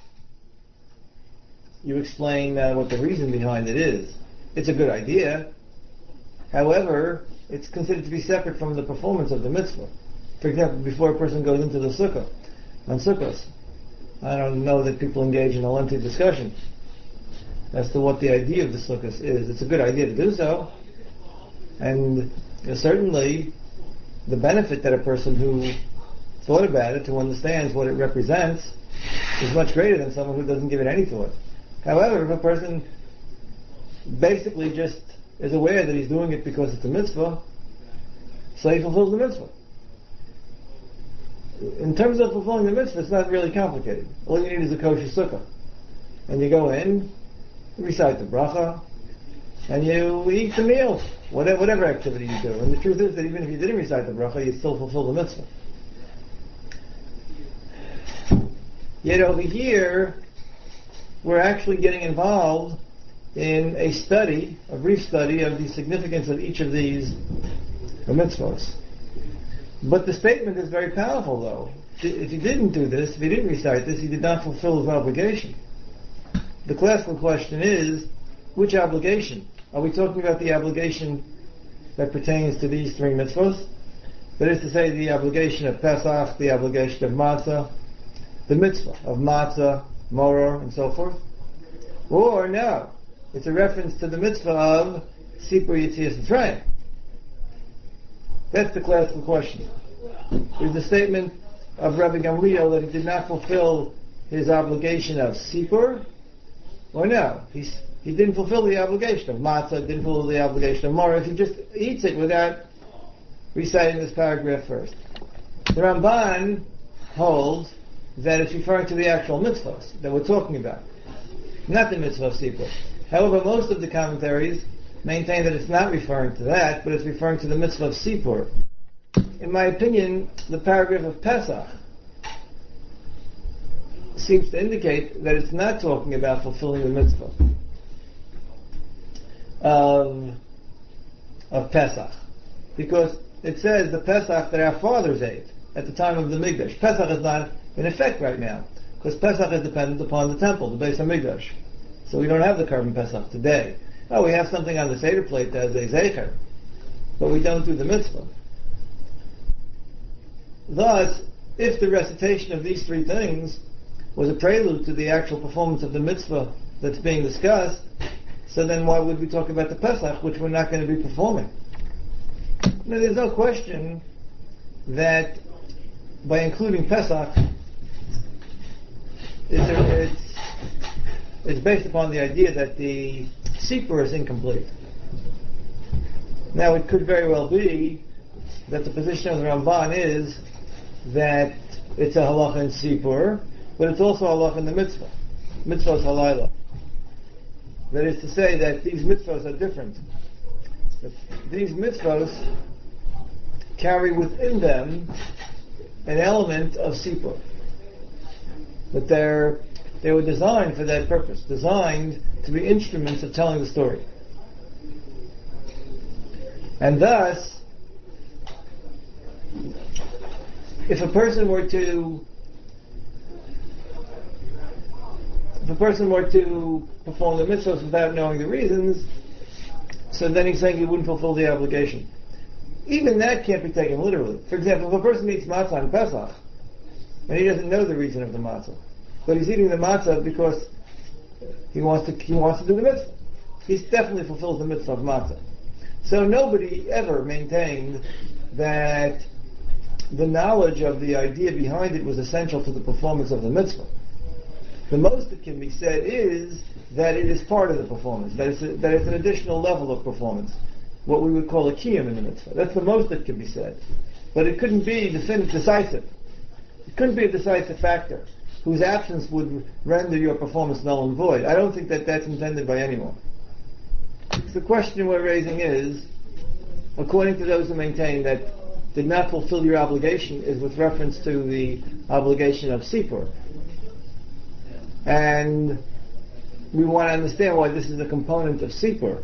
You explain uh, what the reason behind it is. It's a good idea. However, it's considered to be separate from the performance of the mitzvah. For example, before a person goes into the sukkah, on sukkahs, I don't know that people engage in a lengthy discussion as to what the idea of the sukkahs is. It's a good idea to do so. And uh, certainly, the benefit that a person who thought about it, who understands what it represents, is much greater than someone who doesn't give it any thought. However, if a person basically just is aware that he's doing it because it's a mitzvah, so he fulfills the mitzvah. In terms of fulfilling the mitzvah, it's not really complicated. All you need is a kosher sukkah. And you go in, you recite the bracha, and you eat the meal, whatever, whatever activity you do. And the truth is that even if you didn't recite the bracha, you still fulfill the mitzvah. Yet over here, we're actually getting involved in a study, a brief study of the significance of each of these mitzvahs. But the statement is very powerful, though. If he didn't do this, if he didn't recite this, he did not fulfill his obligation. The classical question is, which obligation? Are we talking about the obligation that pertains to these three mitzvahs? That is to say, the obligation of Pesach, the obligation of Matzah, the mitzvah of Matzah, Moror, and so forth? Or no, it's a reference to the mitzvah of Sipur Yetzias Mitzrayim. That's the classical question. Is the statement of Rabbi Gamliel that he did not fulfill his obligation of Sipur? Or no, he's, he didn't fulfill the obligation of Matzah, didn't fulfill the obligation of Moror, if he just eats it without reciting this paragraph first. The Ramban holds that it's referring to the actual mitzvahs that we're talking about, not the mitzvah of Sipur. However, most of the commentaries maintain that it's not referring to that, but it's referring to the mitzvah of Sipur. In my opinion, the paragraph of Pesach seems to indicate that it's not talking about fulfilling the mitzvah of, of Pesach, because it says the Pesach that our fathers ate at the time of the Mikdash. Pesach is not in effect right now, because Pesach is dependent upon the temple, the Beis HaMikdash. So we don't have the Karban Pesach today. Oh, we have something on the Seder plate as a Zecher, but we don't do the mitzvah. Thus, if the recitation of these three things was a prelude to the actual performance of the mitzvah that's being discussed, so then why would we talk about the Pesach, which we're not going to be performing? Now, there's no question that by including Pesach, it's, it's, it's based upon the idea that the Sipur is incomplete. Now, it could very well be that the position of the Ramban is that it's a halacha in Sipur, but it's also a halacha in the mitzvah. Mitzvah is halayla. That is to say that these mitzvahs are different. That these mitzvahs carry within them an element of Sipur. That they're They were designed for that purpose, designed to be instruments of telling the story. And thus, if a person were to if a person were to perform the mitzvahs without knowing the reasons, so then he's saying he wouldn't fulfill the obligation. Even that can't be taken literally. For example, if a person eats matzah on Pesach, and he doesn't know the reason of the matzah, but he's eating the matzah because he wants to he wants to do the mitzvah, he definitely fulfills the mitzvah of matzah. So nobody ever maintained that the knowledge of the idea behind it was essential to the performance of the mitzvah. The most that can be said is that it is part of the performance, that it's, a, that it's an additional level of performance. what we would call a kiyum in the mitzvah. That's the most that can be said. But it couldn't be definitive, decisive. It couldn't be a decisive factor whose absence would render your performance null and void. I don't think that that's intended by anyone. The question we're raising is, according to those who maintain that did not fulfill your obligation, is with reference to the obligation of sipur. And we want to understand why this is a component of sipur.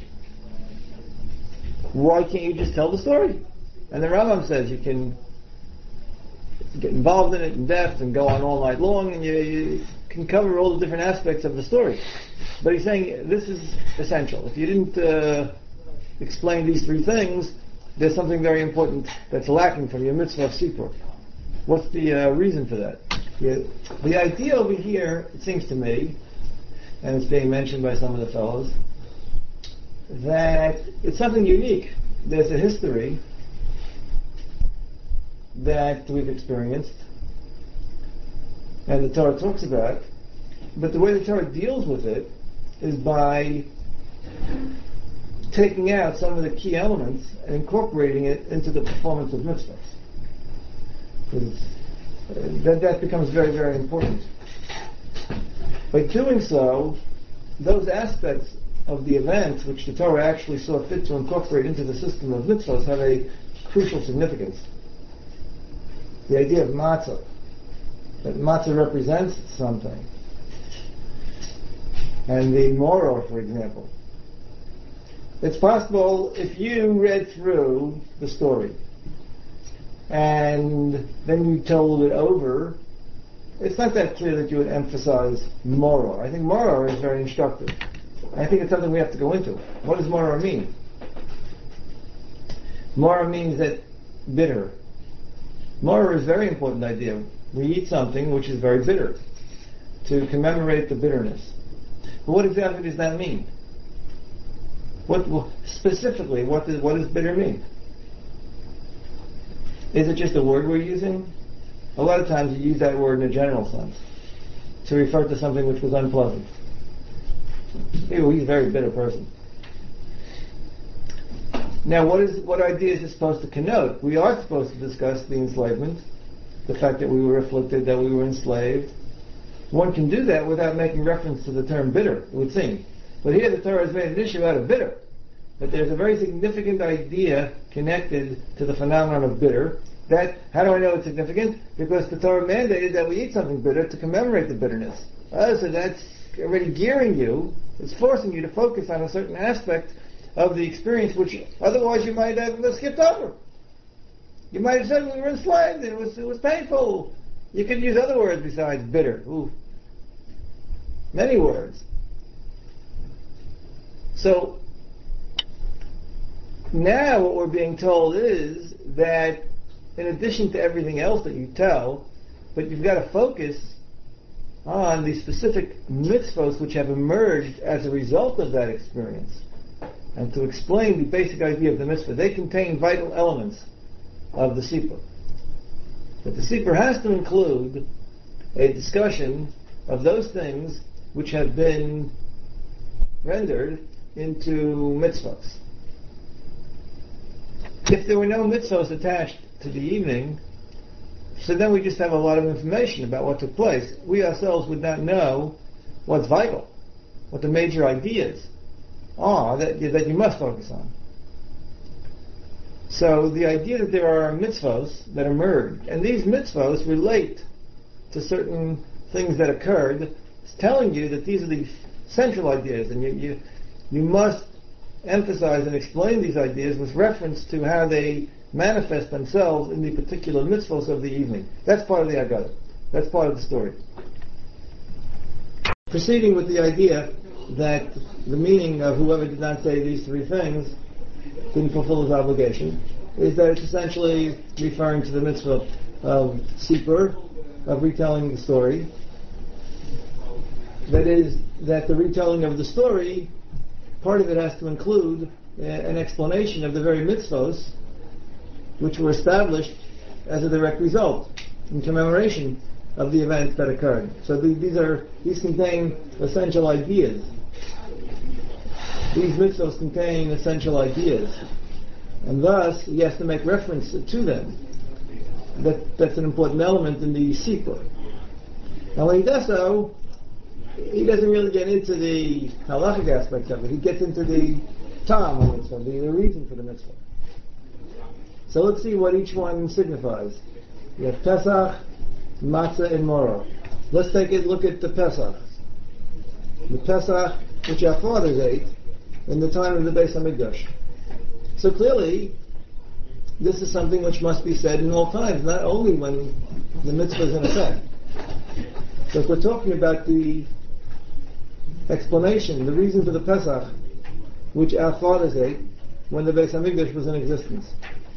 Why can't you just tell the story? And the Rambam says you can get involved in it in depth and go on all night long, and you, you can cover all the different aspects of the story. But he's saying this is essential. If you didn't uh, explain these three things, there's something very important that's lacking from your mitzvah of sipur. What's the uh, reason for that? Yeah, the idea over here, it seems to me, and it's being mentioned by some of the fellows, that it's something unique. There's a history that we've experienced, and the Torah talks about, but the way the Torah deals with it is by taking out some of the key elements and incorporating it into the performance of mitzvahs. Because that, that becomes very, very important. By doing so, those aspects of the event which the Torah actually saw fit to incorporate into the system of mitzvahs have a crucial significance. The idea of matzah, that matzah represents something. And the moror, for example. It's possible if you read through the story and then you told it over, it's not that clear that you would emphasize moror. I think moror is very instructive. I think it's something we have to go into. What does moror mean? Moror means that bitter. Moror is a very important idea. We eat something which is very bitter to commemorate the bitterness. But what exactly does that mean? What, what specifically, what does, what does bitter mean? Is it just a word we're using? A lot of times you use that word in a general sense to refer to something which was unpleasant. Ew, he's a very bitter person. Now, what is what idea is it supposed to connote? We are supposed to discuss the enslavement, the fact that we were afflicted, that we were enslaved. One can do that without making reference to the term bitter, it would seem. But here the Torah has made an issue out of bitter. But there's a very significant idea connected to the phenomenon of bitter. That, how do I know it's significant? Because the Torah mandated that we eat something bitter to commemorate the bitterness. Oh, so that's already gearing you, it's forcing you to focus on a certain aspect of the experience which otherwise you might have skipped over. You might have said we were enslaved and it was, it was painful. You could use other words besides bitter. Ooh. Many words. So, now what we're being told is that in addition to everything else that you tell, but you've got to focus on the specific mitzvos which have emerged as a result of that experience. And to explain the basic idea of the mitzvah, they contain vital elements of the sipur. But the sipur has to include a discussion of those things which have been rendered into mitzvahs. If there were no mitzvahs attached to the evening, so then we just have a lot of information about what took place. We ourselves would not know what's vital, what the major ideas are that, that you must focus on. So the idea that there are mitzvahs that emerge, and these mitzvahs relate to certain things that occurred, is telling you that these are the central ideas, and you, you, you must emphasize and explain these ideas with reference to how they manifest themselves in the particular mitzvahs of the evening. That's part of the Haggadah. That's part of the story. Proceeding with the idea that the meaning of whoever did not say these three things didn't fulfill his obligation is that it's essentially referring to the mitzvah of sipur, of retelling the story. That is, that the retelling of the story, part of it has to include an explanation of the very mitzvahs which were established as a direct result in commemoration of the events that occurred. So the, these are these contain essential ideas. these mitzvahs contain essential ideas, and thus he has to make reference to them. That, that's an important element in the Sipur. Now when he does so, he doesn't really get into the halachic aspect of it. He gets into the tam of the mitzvah, the, the reason for the mitzvah. So let's see what each one signifies. You have Pesach, Matzah, and Morah. Let's take a look at the Pesach. The Pesach which our fathers ate in the time of the Beis HaMikdash. So clearly, this is something which must be said in all times, not only when the mitzvah is in effect. So if we're talking about the explanation, the reason for the Pesach, which our fathers ate when the Beis HaMikdash was in existence.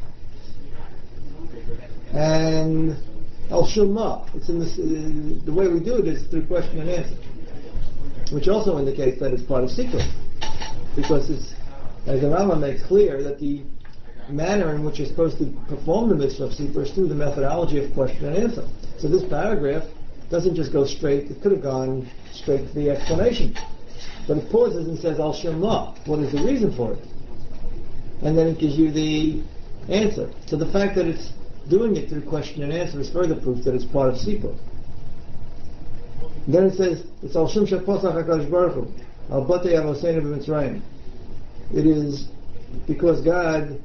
And Al Shumma, it's in this, uh, the way we do it is through question and answer, which also indicates that it's part of secret, because it's, as the Rambam makes clear, that the manner in which you're supposed to perform the mitzvah of secret is through the methodology of question and answer. So this paragraph doesn't just go straight, it could have gone straight to the explanation, but it pauses and says Al Shumma, what is the reason for it? And then it gives you the answer. So the fact that it's doing it through question and answer is further proof that it's part of Sipur. Then it says, it's Al Shum Shech Posach HaKadosh Baruch Hu, Al Batei Avoseinu B'Mitzrayim. It is because God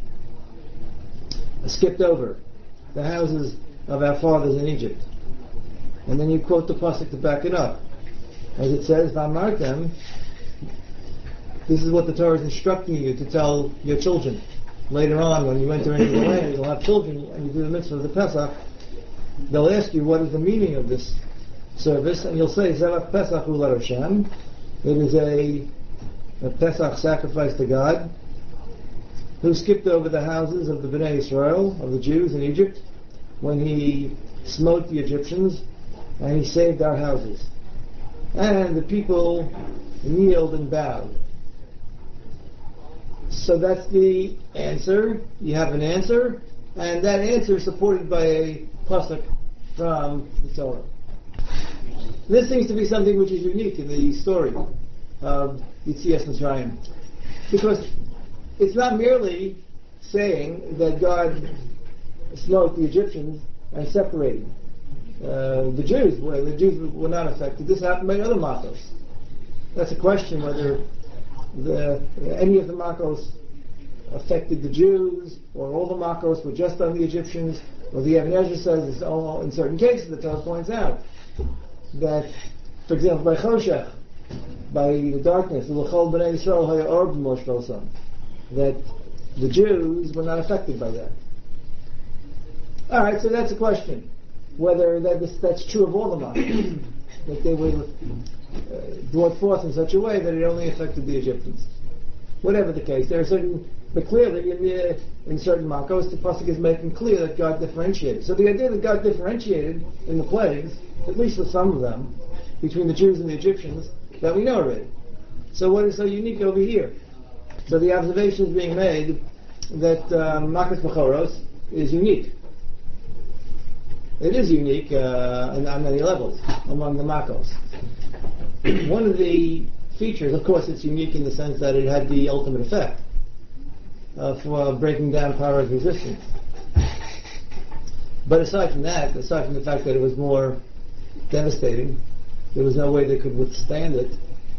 skipped over the houses of our fathers in Egypt. And then you quote the pasuk to back it up. As it says, V'amartem, this is what the Torah is instructing you to tell your children. Later on, when you enter into the land, you'll have children, and you do the mitzvah of the Pesach, they'll ask you what is the meaning of this service, and you'll say, Zevach Pesach Hu L'Hashem. It is a, a Pesach sacrifice to God, who skipped over the houses of the Bnei Israel, of the Jews in Egypt, when he smote the Egyptians, and he saved our houses. And the people kneeled and bowed. So that's the answer. You have an answer, and that answer is supported by a pasuk from the Torah. This seems to be something which is unique in the story of Yetzias Mitzrayim, because it's not merely saying that God smote the Egyptians and separated uh, the Jews, where the Jews were not affected. This happened by other Makos. That's a question whether the, any of the Makos affected the Jews, or all the Makos were just on the Egyptians. Well, the Ibn Ezra says it's all, in certain cases, the Torah points out that, for example, by Choshech, by the darkness, that the Jews were not affected by that. Alright, so that's a question. Whether that is, that's true of all the Makos, that they were uh, brought forth in such a way that it only affected the Egyptians. Whatever the case, there are certain, but clearly in the, in certain Makos, the pasuk is making clear that God differentiated. So the idea that God differentiated in the plagues, at least with some of them, between the Jews and the Egyptians, that we know already. So what is so unique over here? So the observation is being made that um, Makas Bechoros is unique. It is unique uh, on many levels among the Makos. One of the features, of course, it's unique in the sense that it had the ultimate effect of uh, breaking down Paro's resistance. But aside from that, aside from the fact that it was more devastating, there was no way they could withstand it,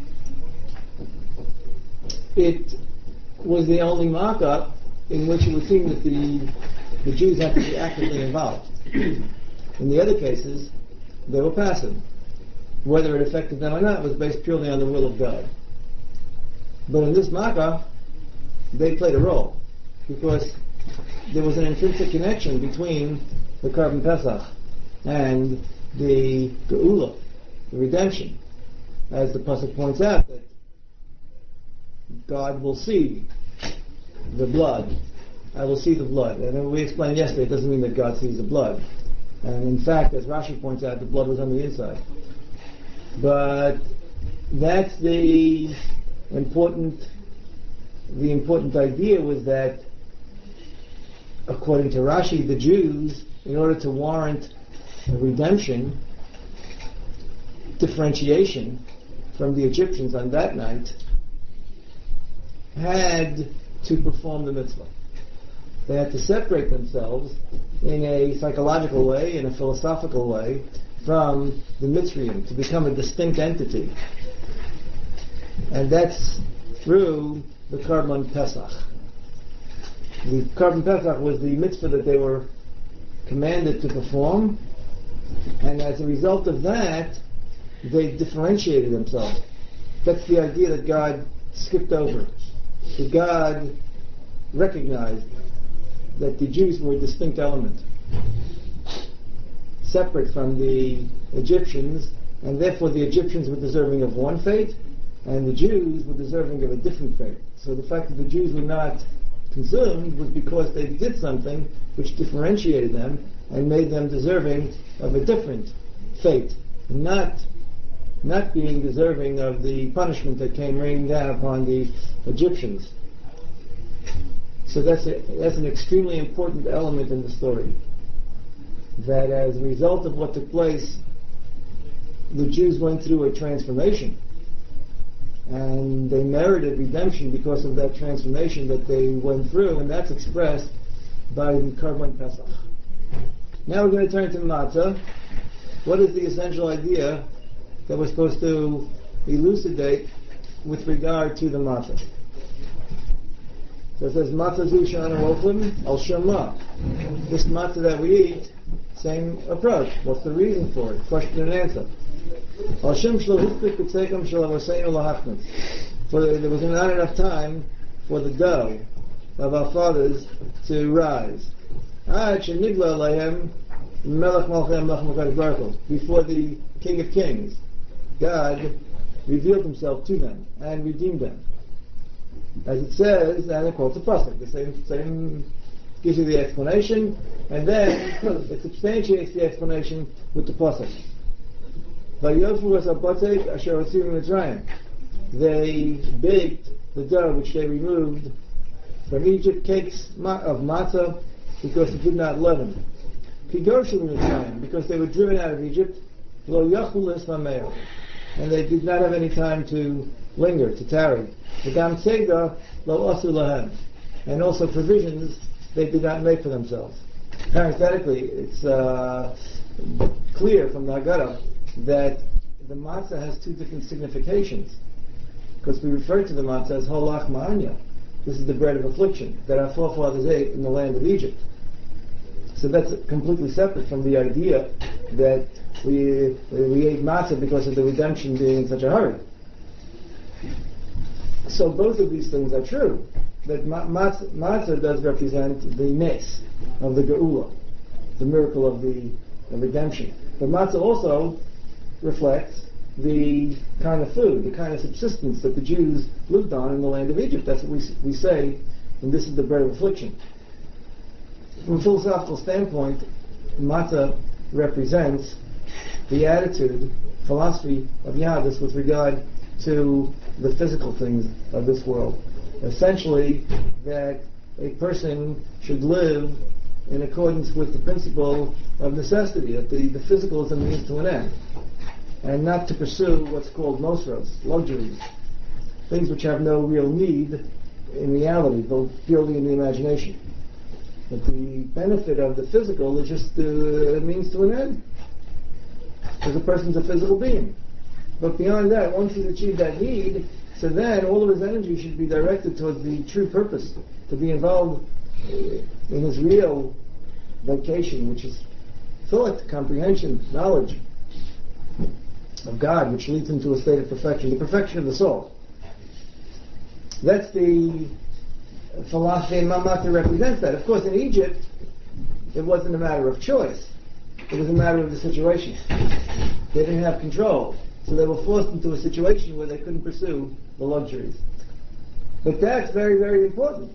it was the only mock-up in which it would seem that the, the Jews had to be actively involved. In the other cases, they were passive. Whether it affected them or not was based purely on the will of God. But in this mock-up, they played a role, because there was an intrinsic connection between the Korban Pesach and the Geula, the redemption. As the pasuk points out, that God will see the blood. I will see the blood. And we explained yesterday, it doesn't mean that God sees the blood. And in fact, as Rashi points out, the blood was on the inside. But that's the important, the important idea was that, according to Rashi, the Jews, in order to warrant redemption, differentiation from the Egyptians on that night, had to perform the mitzvah. They had to separate themselves in a psychological way, in a philosophical way, from the Mitzrayim, to become a distinct entity. And that's through the Karban Pesach. The Karban Pesach was the mitzvah that they were commanded to perform, and as a result of that, they differentiated themselves. That's the idea that God skipped over. That God recognized that the Jews were a distinct element, separate from the Egyptians, and therefore the Egyptians were deserving of one fate, and the Jews were deserving of a different fate. So the fact that the Jews were not consumed was because they did something which differentiated them and made them deserving of a different fate, not not being deserving of the punishment that came raining down upon the Egyptians. So that's a, that's an extremely important element in the story. That as a result of what took place, the Jews went through a transformation, and they merited redemption because of that transformation that they went through, and that's expressed by the Karban Pesach. Now we're going to turn to Matzah. What is the essential idea that we're supposed to elucidate with regard to the Matzah? So it says, Matzah zu she'anu ochlim al shema. This matzah that we eat, same approach. What's the reason for it? Question and answer. Al shem shelo hukbik b'tzeikam shel avoseinu lahachmitz. For there was not enough time for the dough of our fathers to rise. Ad shenigla aleihem melech malchei melech malchei baruch hu. Before the King of Kings, God revealed Himself to them and redeemed them. As it says, and it quotes a pasuk. The same, same gives you the explanation, and then it substantiates the explanation with the pasuk. They baked the dough which they removed from Egypt, cakes of matzah, because it did not leaven. Because they were driven out of Egypt, and they did not have any time to linger, to tarry. And also provisions they did not make for themselves. Parenthetically, it's uh, clear from the Haggadah that the matzah has two different significations, because we refer to the matzah as holach ma'anya. This is the bread of affliction that our forefathers ate in the land of Egypt. So that's completely separate from the idea that we we ate matzah because of the redemption being in such a hurry. So both of these things are true. That matzah, matzah does represent the nes of the geula, the miracle of the, the redemption. But matzah also reflects the kind of food, the kind of subsistence that the Jews lived on in the land of Egypt. That's what we we say, and this is the bread of affliction. From a philosophical standpoint, matzah represents the attitude, philosophy of Yahadus with regard to the physical things of this world. Essentially, that a person should live in accordance with the principle of necessity, that the, the physical is a means to an end, and not to pursue what's called mosros, luxuries, things which have no real need in reality, but purely in the imagination. But the benefit of the physical is just uh, a means to an end, because a person's a physical being. But beyond that, once he's achieved that need, so then all of his energy should be directed towards the true purpose, to be involved in his real vocation, which is thought, comprehension, knowledge of God, which leads him to a state of perfection, the perfection of the soul. That's the philosophy, and Matzah represents that. Of course, in Egypt, it wasn't a matter of choice. It was a matter of the situation. They didn't have control. So they were forced into a situation where they couldn't pursue the luxuries. But that's very, very important,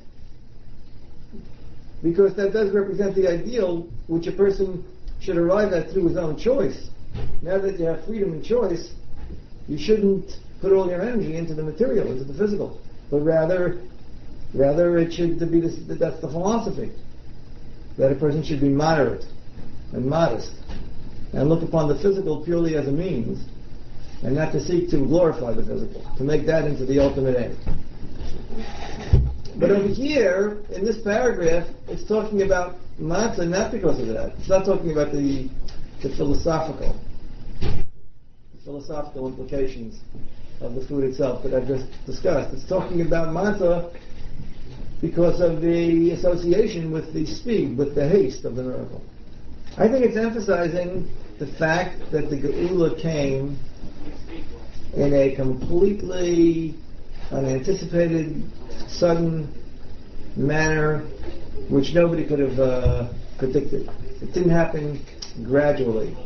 because that does represent the ideal which a person should arrive at through his own choice. Now that you have freedom and choice, you shouldn't put all your energy into the material, into the physical, but rather, rather it should be this, that's the philosophy, that a person should be moderate and modest, and look upon the physical purely as a means, and not to seek to glorify the physical, to make that into the ultimate aim. But over here, in this paragraph, it's talking about matzah not because of that. It's not talking about the, the philosophical, the philosophical implications of the food itself that I've just discussed. It's talking about matzah because of the association with the speed, with the haste of the miracle. I think it's emphasizing the fact that the Geula came in a completely unanticipated, sudden manner which nobody could have uh, predicted. It didn't happen gradually.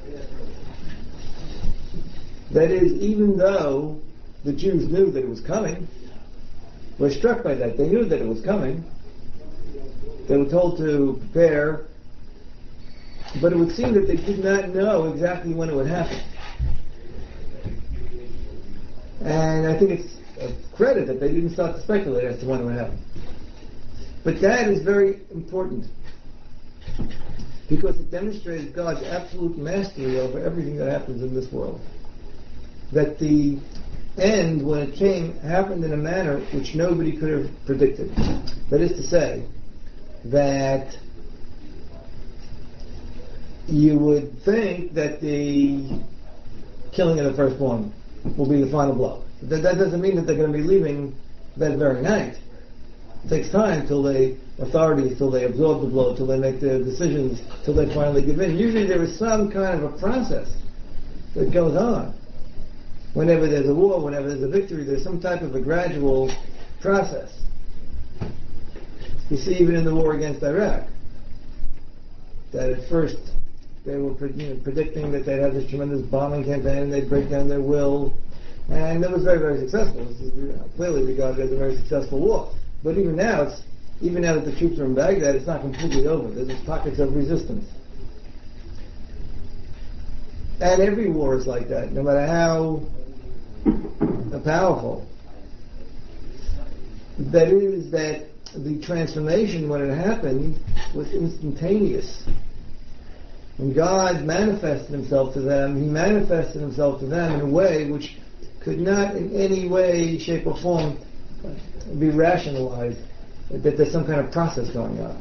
That is, even though the Jews knew that it was coming, were struck by that. They knew that it was coming. They were told to prepare, but it would seem that they did not know exactly when it would happen. And I think it's a credit that they didn't start to speculate as to when it would happen. But that is very important, because it demonstrated God's absolute mastery over everything that happens in this world. That the end, when it came, happened in a manner which nobody could have predicted. That is to say, that you would think that the killing of the firstborn will be the final blow. That, that doesn't mean that they're going to be leaving that very night. It takes time till they, authorities, till they absorb the blow, till they make their decisions, till they finally give in. Usually there is some kind of a process that goes on. Whenever there's a war, whenever there's a victory, there's some type of a gradual process. You see even in the war against Iraq, that at first they were you know, predicting that they'd have this tremendous bombing campaign and they'd break down their will, and it was very, very successful. It was clearly regarded as a very successful war. But even now, it's, even now that the troops are in Baghdad, it's not completely over. There's pockets of resistance. And every war is like that, no matter how powerful. That is, that the transformation, when it happened, was instantaneous. When God manifested himself to them, he manifested himself to them in a way which could not in any way, shape, or form be rationalized, that there's some kind of process going on.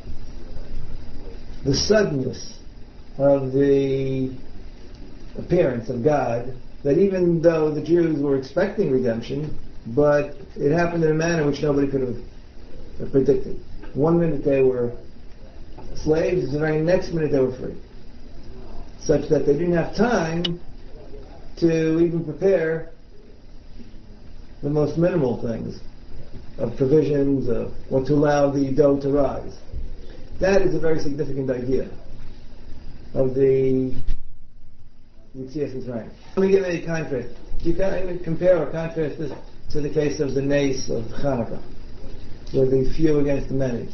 The suddenness of the appearance of God, that even though the Jews were expecting redemption, but it happened in a manner which nobody could have predicted. One minute they were slaves, the very next minute they were free. Such that they didn't have time to even prepare the most minimal things of provisions, of what to allow the dough to rise. That is a very significant idea of the Yetzias Mitzrayim. Let me give a contrast. You can compare or contrast this to the case of the Nace of Hanukkah, where the few against the many,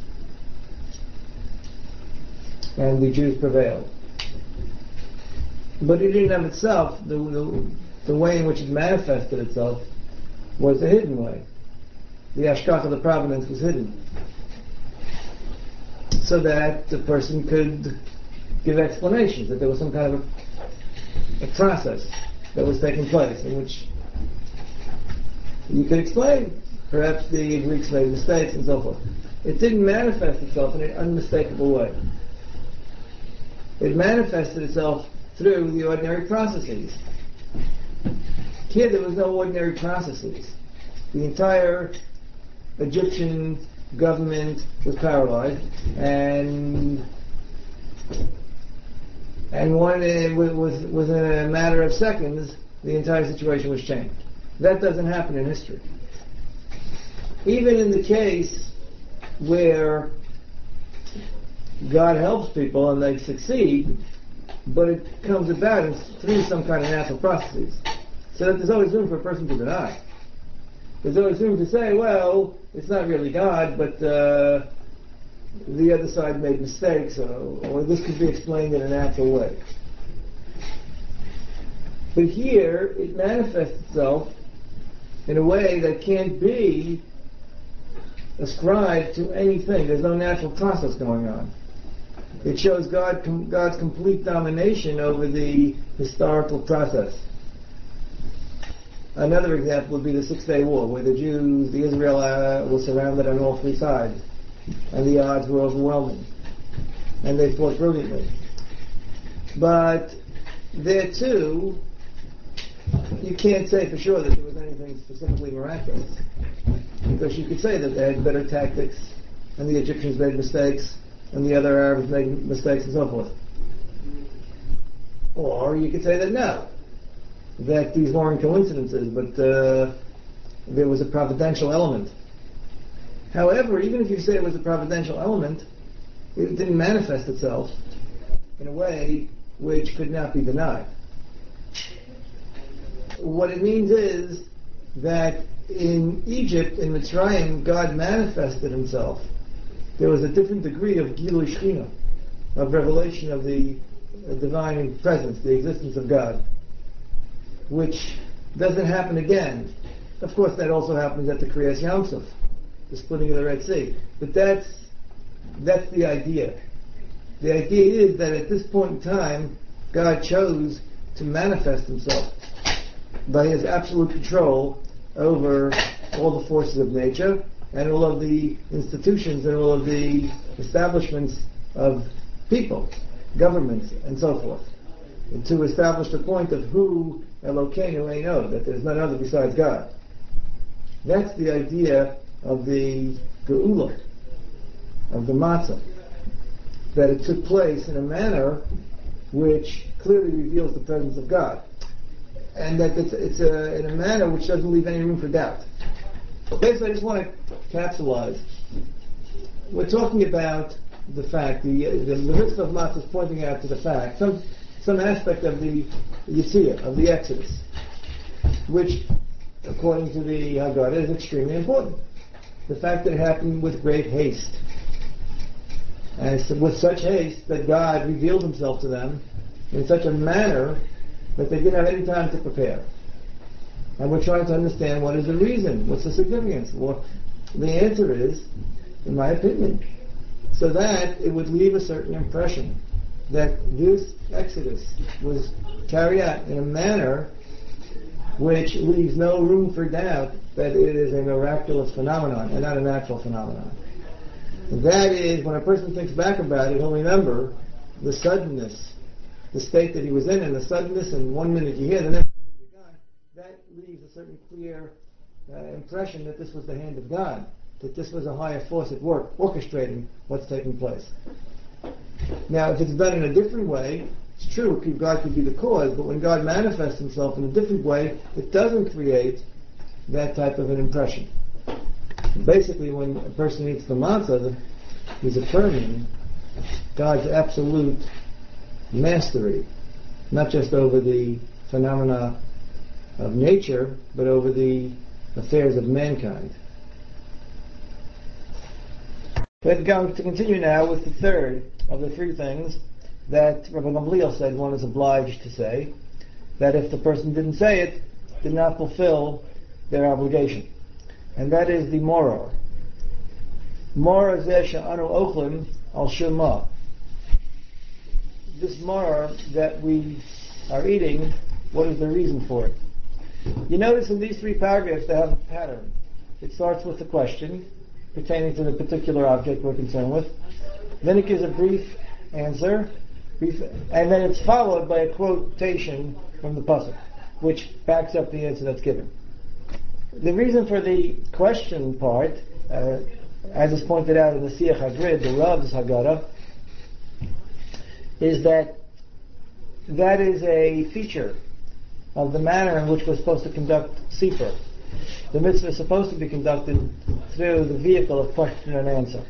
and the Jews prevailed. But it in and of itself, the, the, the way in which it manifested itself was a hidden way. The Ashkach of the providence was hidden, so that the person could give explanations, that there was some kind of a, a process that was taking place in which you could explain. Perhaps the Greeks made mistakes and so forth. It didn't manifest itself in an unmistakable way. It manifested itself through the ordinary processes. Here there was no ordinary processes. The entire Egyptian government was paralyzed, and and one uh, was within a matter of seconds, the entire situation was changed. That doesn't happen in history. Even in the case where God helps people and they succeed, but it comes about through some kind of natural processes. So that there's always room for a person to deny. There's always room to say, well, it's not really God, but uh, the other side made mistakes, or, or this could be explained in a natural way. But here, it manifests itself in a way that can't be ascribed to anything. There's no natural process going on. It shows God, com- God's complete domination over the historical process. Another example would be the Six-Day War, where the Jews, the Israel uh, was surrounded on all three sides, and the odds were overwhelming, and they fought brilliantly. But there too, you can't say for sure that there was anything specifically miraculous, because you could say that they had better tactics, and the Egyptians made mistakes, and the other Arabs made mistakes, and so forth. Or you could say that no, that these weren't coincidences, but uh, there was a providential element. However, even if you say it was a providential element, it didn't manifest itself in a way which could not be denied. What it means is that in Egypt, in Mitzrayim, God manifested himself. There was a different degree of Gilui Shechina, of revelation of the divine presence, the existence of God, which doesn't happen again. Of course, that also happens at the Kriyas Yamsuf, the splitting of the Red Sea. But that's that's the idea. The idea is that at this point in time, God chose to manifest himself by his absolute control over all the forces of nature and all of the institutions and all of the establishments of people, governments, and so forth, and to establish the point of who Elokeinu Eino, that there's none other besides God. That's the idea of the Geula, of the Matzah, that it took place in a manner which clearly reveals the presence of God, and that it's, it's a, in a manner which doesn't leave any room for doubt. Okay, so I just want to capsulize. We're talking about the fact, the the, the mitzvah of Matzah is pointing out to the fact, some some aspect of the Yetziah, of the Exodus, which, according to the Haggadah, is extremely important. The fact that it happened with great haste, and it's with such haste that God revealed himself to them in such a manner that they didn't have any time to prepare. And we're trying to understand what is the reason, what's the significance. Well, the answer is, in my opinion, so that it would leave a certain impression that this Exodus was carried out in a manner which leaves no room for doubt that it is a miraculous phenomenon and not a natural phenomenon. That is, when a person thinks back about it, he'll remember the suddenness, the state that he was in, and the suddenness, and one minute you hear, the next minute you're gone. That leaves a certain clear uh, impression that this was the hand of God, that this was a higher force at work, orchestrating what's taking place. Now, if it's done in a different way, it's true, God could be the cause, but when God manifests himself in a different way, it doesn't create that type of an impression. Basically, when a person eats the matzah, he's affirming God's absolute mastery, not just over the phenomena of nature, but over the affairs of mankind. We're going to continue now with the third of the three things that Rabbi Gamliel said one is obliged to say, that if the person didn't say it, did not fulfill their obligation. And that is the moror. Moror zeh she'anu ochlim al shema. This moror that we are eating, what is the reason for it? You notice in these three paragraphs they have a pattern. It starts with a question pertaining to the particular object we're concerned with. Then it gives a brief answer, brief, and then it's followed by a quotation from the pasuk, which backs up the answer that's given. The reason for the question part, uh, as is pointed out in the Siach Hagrid, the Rav's Haggadah, is that that is a feature of the manner in which we're supposed to conduct Sipur. The mitzvah is supposed to be conducted through the vehicle of question and answer.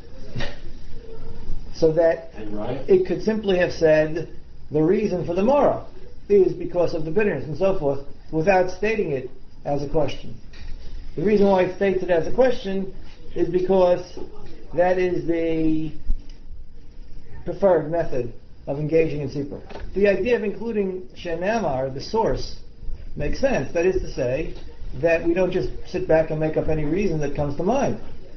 So that it could simply have said the reason for the morah is because of the bitterness and so forth, without stating it as a question. The reason why it states it as a question is because that is the preferred method of engaging in Sipur. The idea of including Shenamar, the source, makes sense. That is to say, that we don't just sit back and make up any reason that comes to mind.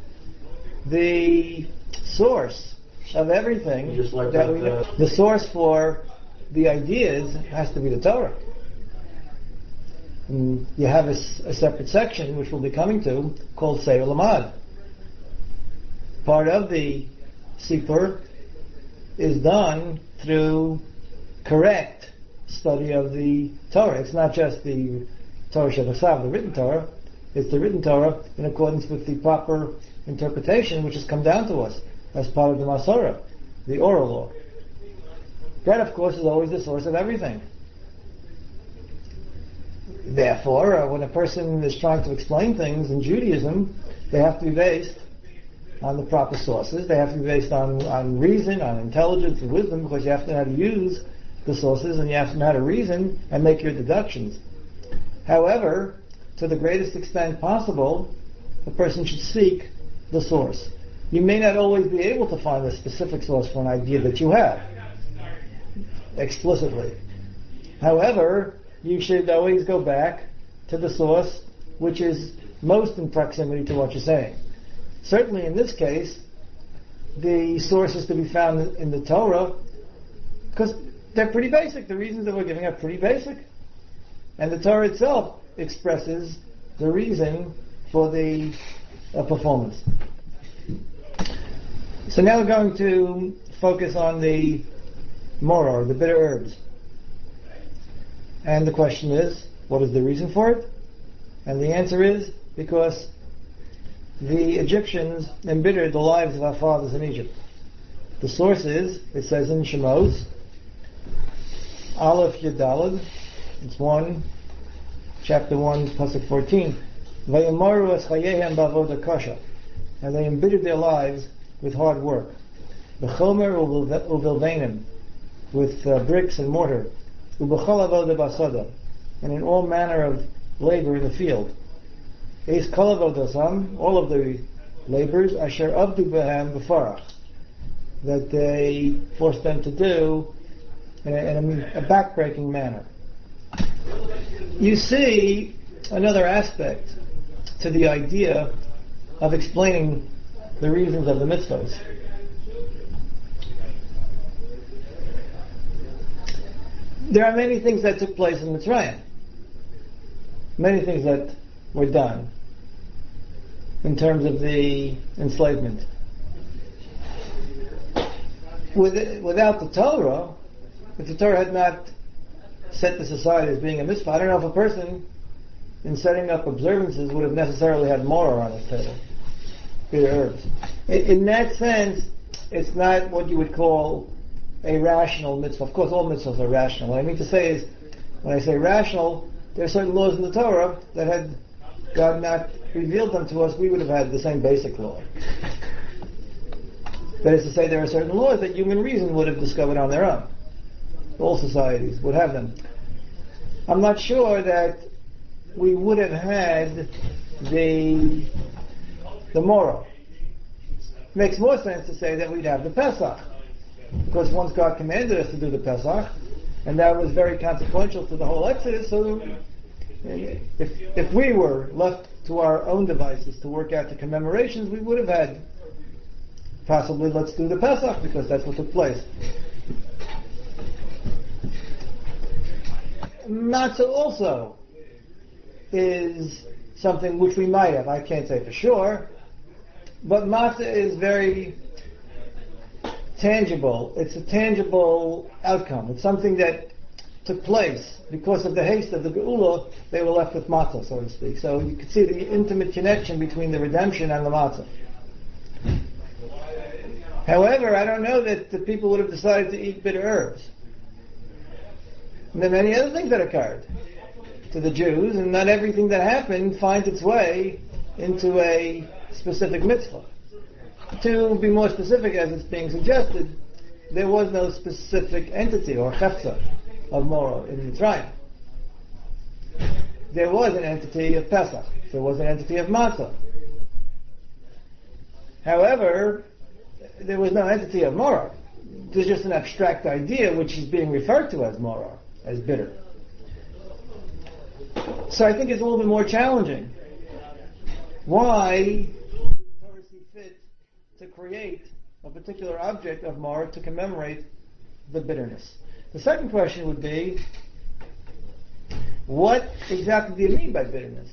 The source of everything, just like that, that we know, the source for the ideas has to be the Torah. And you have a, a separate section, which we'll be coming to, called Seir Lamad. Part of the Sipur is done through correct study of the Torah. It's not just the Torah Shebasav, the written Torah. It's the written Torah in accordance with the proper interpretation, which has come down to us as part of the Masorah, the oral law. That, of course, is always the source of everything. Therefore, uh, when a person is trying to explain things in Judaism, they have to be based on the proper sources. They have to be based on, on reason, on intelligence and wisdom, because you have to know how to use the sources and you have to know how to reason and make your deductions. However, to the greatest extent possible, a person should seek the source. You may not always be able to find a specific source for an idea that you have explicitly. However, you should always go back to the source which is most in proximity to what you're saying. Certainly in this case, the source is to be found in the Torah because they're pretty basic. The reasons that we're giving are pretty basic. And the Torah itself expresses the reason for the uh, performance. So now we're going to focus on the moror, the bitter herbs. And the question is, what is the reason for it? And the answer is, because the Egyptians embittered the lives of our fathers in Egypt. The source is, it says in Shemos, Aleph Yudalad, it's one, chapter one, pasuk fourteen, Vayomaru es chayehem ba'avoda kasha, and they embittered their lives with hard work. B'chomer uvilvanim, with uh, bricks and mortar, ub'chol avoda basada, and in all manner of labor in the field. Eis kol avodasam, all of the labors, asher avdu behem b'farach, that they forced them to do in a, in a, a backbreaking manner. You see another aspect to the idea of explaining the reasons of the mitzvahs. There are many things that took place in Mitzrayim. Many things that were done in terms of the enslavement. With, without the Torah, if the Torah had not set this aside as being a mitzvah, I don't know if a person in setting up observances would have necessarily had moror on his table. Bitter herbs. In, in that sense, it's not what you would call a rational mitzvah. Of course, all mitzvahs are rational. What I mean to say is, when I say rational, there are certain laws in the Torah that had God not revealed them to us, we would have had the same basic law. That is to say, there are certain laws that human reason would have discovered on their own. All societies would have them. I'm not sure that we would have had the the moral. It makes more sense to say that we'd have the Pesach, because once God commanded us to do the Pesach, and that was very consequential to the whole Exodus, so if if we were left to our own devices to work out the commemorations, we would have had possibly, let's do the Pesach, because that's what took place. Matzah also is something which we might have. I can't say for sure, but matzah is very tangible. It's a tangible outcome. It's something that took place because of the haste of the Geula. They were left with matzah, so to speak. So you can see the intimate connection between the redemption and the matzah. However, I don't know that the people would have decided to eat bitter herbs. And there are many other things that occurred to the Jews, and not everything that happened finds its way into a specific mitzvah. To be more specific, as it's being suggested, there was no specific entity or chefza of moror in Mitzrayim. There was an entity of Pesach. There was an entity of matzah. However, there was no entity of moror. There's just an abstract idea which is being referred to as moror, as bitter. So I think it's a little bit more challenging. Why Torah see fit to create a particular object of moror to commemorate the bitterness? The second question would be, What exactly do you mean by bitterness?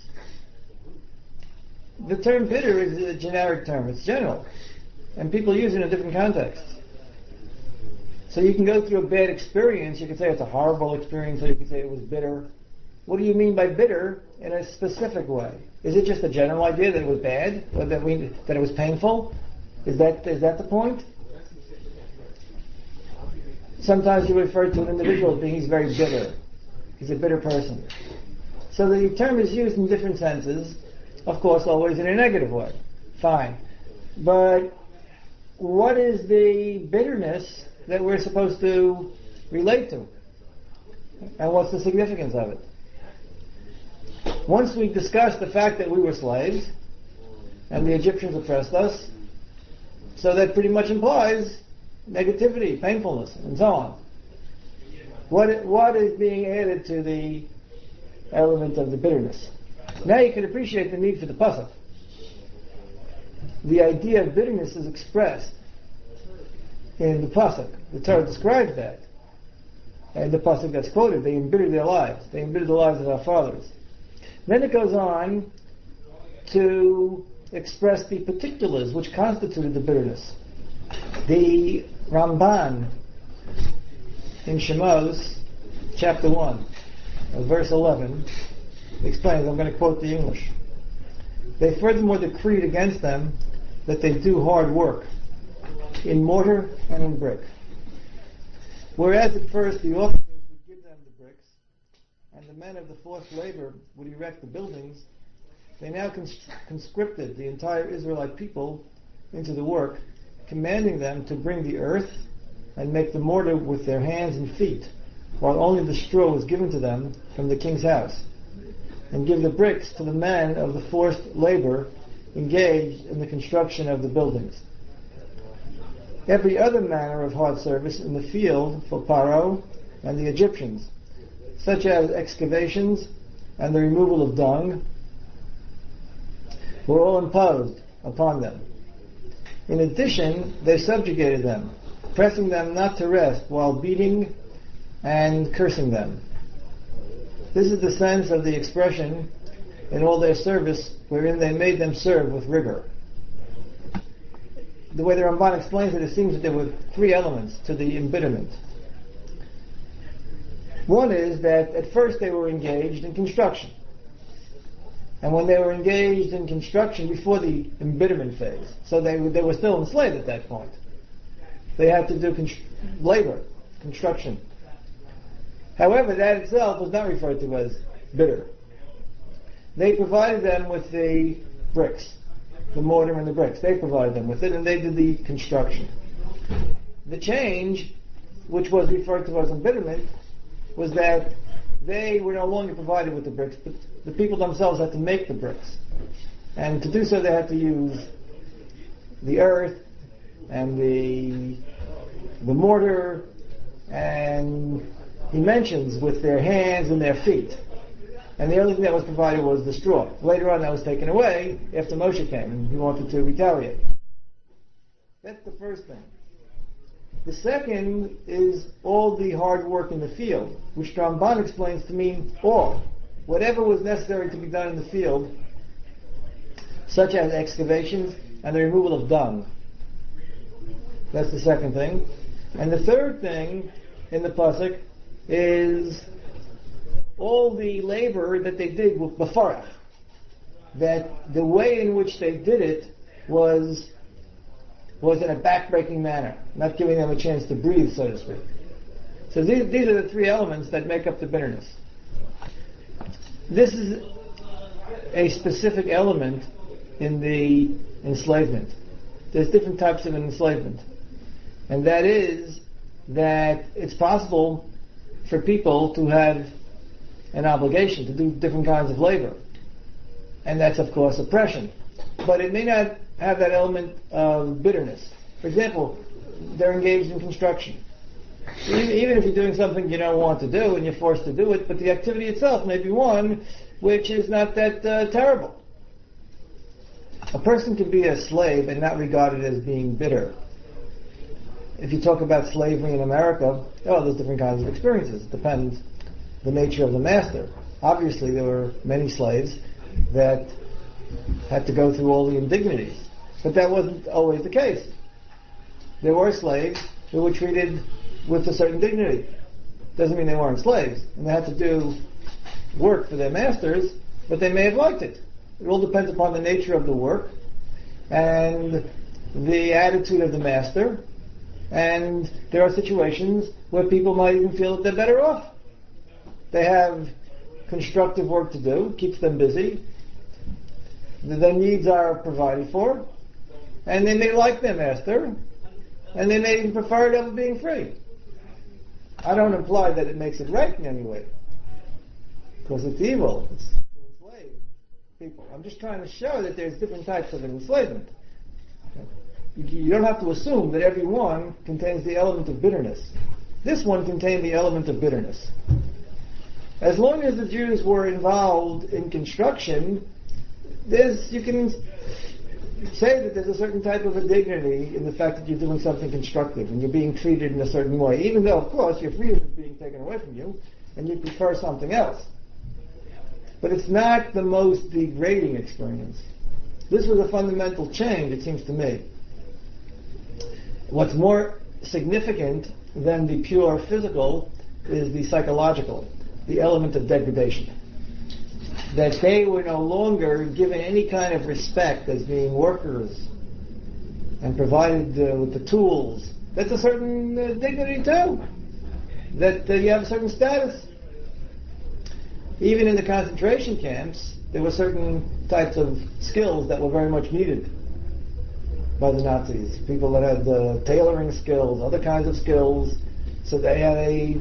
The term bitter is a generic term. It's general. And people use it in different contexts. So you can go through a bad experience. You can say it's a horrible experience, or you can say it was bitter. What do you mean by bitter in a specific way? Is it just a general idea that it was bad, or that we that it was painful? Is that is that the point? Sometimes you refer to an individual as being he's very bitter. He's a bitter person. So the term is used in different senses, of course, always in a negative way. Fine. But what is the bitterness that we're supposed to relate to? And what's the significance of it? Once we discussed the fact that we were slaves, and the Egyptians oppressed us, so that pretty much implies negativity, painfulness, and so on. What, what is being added to the element of the bitterness? Now you can appreciate the need for the pasuk. The idea of bitterness is expressed in the pasuk. The Torah describes that. And the pasuk that's quoted, they embittered their lives. They embittered the lives of our fathers. Then it goes on to express the particulars which constituted the bitterness. The Ramban in Shemos, chapter one, verse eleven, explains, I'm going to quote the English. They furthermore decreed against them that they do hard work in mortar and in brick. Whereas at first the officers would give them the bricks, and the men of the forced labor would erect the buildings, they now cons- conscripted the entire Israelite people into the work, commanding them to bring the earth and make the mortar with their hands and feet, while only the straw was given to them from the king's house, and give the bricks to the men of the forced labor engaged in the construction of the buildings. Every other manner of hard service in the field for Paro and the Egyptians, such as excavations and the removal of dung, were all imposed upon them. In addition, they subjugated them, pressing them not to rest while beating and cursing them. This is the sense of the expression in all their service, wherein they made them serve with rigor. The way the Ramban explains it, it seems that there were three elements to the embitterment. One is that at first they were engaged in construction. And when they were engaged in construction before the embitterment phase, so they, they were still enslaved at that point. They had to do const- labor, construction. However, that itself was not referred to as bitter. They provided them with the bricks, the mortar and the bricks. They provided them with it, and they did the construction. The change, which was referred to as embitterment, was that they were no longer provided with the bricks, but the people themselves had to make the bricks. And to do so, they had to use the earth and the the mortar, and he mentions with their hands and their feet. And the only thing that was provided was the straw. Later on, that was taken away after Moshe came and he wanted to retaliate. That's the first thing. The second is all the hard work in the field, which Ramban explains to mean all. Whatever was necessary to be done in the field, such as excavations and the removal of dung. That's the second thing. And the third thing in the pasuk is all the labor that they did with bafarach. That the way in which they did it was was in a backbreaking manner, not giving them a chance to breathe, so to speak. So these, these are the three elements that make up the bitterness. This is a specific element in the enslavement. There's different types of enslavement. And that is that it's possible for people to have an obligation to do different kinds of labor. And that's, of course, oppression. But it may not have that element of bitterness. For example, they're engaged in construction. Even if you're doing something you don't want to do and you're forced to do it, but the activity itself may be one which is not that uh, terrible. A person can be a slave and not regarded as being bitter. If you talk about slavery in America, oh, there's different kinds of experiences. It depends the nature of the master. obviously there were many slaves that had to go through all the indignities. But that wasn't always the case. There were slaves who were treated with a certain dignity. Doesn't mean they weren't slaves. And they had to do work for their masters, but they may have liked it. It all depends upon the nature of the work and the attitude of the master. And there are situations where people might even feel that they're better off. They have constructive work to do, keeps them busy. Their needs are provided for. And they may like their master. And they may even prefer it over being free. I don't imply that it makes it right in any way. Because it's evil. It's to enslave people. I'm just trying to show that there's different types of enslavement. You don't have to assume that every one contains the element of bitterness. This one contained the element of bitterness. As long as the Jews were involved in construction, there's, you can say that there's a certain type of a dignity in the fact that you're doing something constructive and you're being treated in a certain way, even though, of course, your freedom is being taken away from you and you prefer something else. But it's not the most degrading experience. This was a fundamental change, it seems to me. What's more significant than the pure physical is the psychological, the element of degradation. That they were no longer given any kind of respect as being workers and provided uh, with the tools. That's a certain uh, dignity too. That uh, you have a certain status. Even in the concentration camps, there were certain types of skills that were very much needed by the Nazis. People that had uh, tailoring skills, other kinds of skills, so they had a,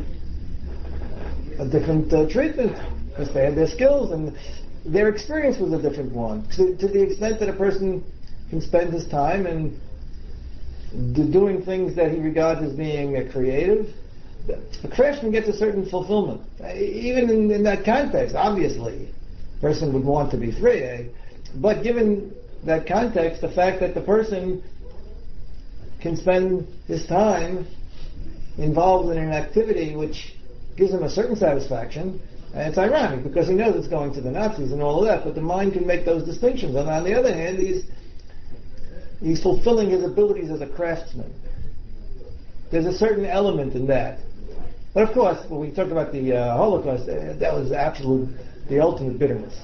a different uh, treatment because they had their skills and their experience was a different one. To, to the extent that a person can spend his time in do, doing things that he regards as being uh, creative, a craftsman gets a certain fulfillment. Uh, even in, in that context, obviously, a person would want to be free, eh? But given that context, the fact that the person can spend his time involved in an activity which gives him a certain satisfaction, and it's ironic because he knows it's going to the Nazis and all of that, but the mind can make those distinctions. And on the other hand, he's, he's fulfilling his abilities as a craftsman. There's a certain element in that. But of course, when we talk about the uh, Holocaust, uh, that was absolute, the ultimate bitterness.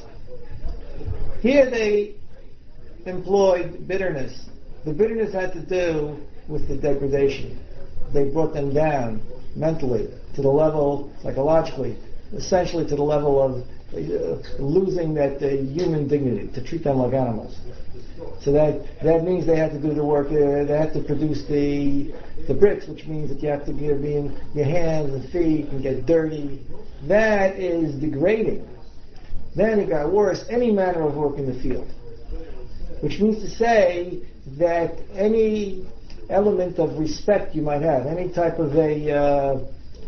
Here they employed bitterness. The bitterness had to do with the degradation. They brought them down mentally to the level, psychologically, essentially to the level of uh, losing that uh, human dignity, to treat them like animals. So that that means they had to do the work. Uh, they had to produce the the bricks, which means that you have to be in your hands and feet and get dirty. That is degrading. Then it got worse. Any manner of work in the field, which means to say that any element of respect you might have, any type of a uh,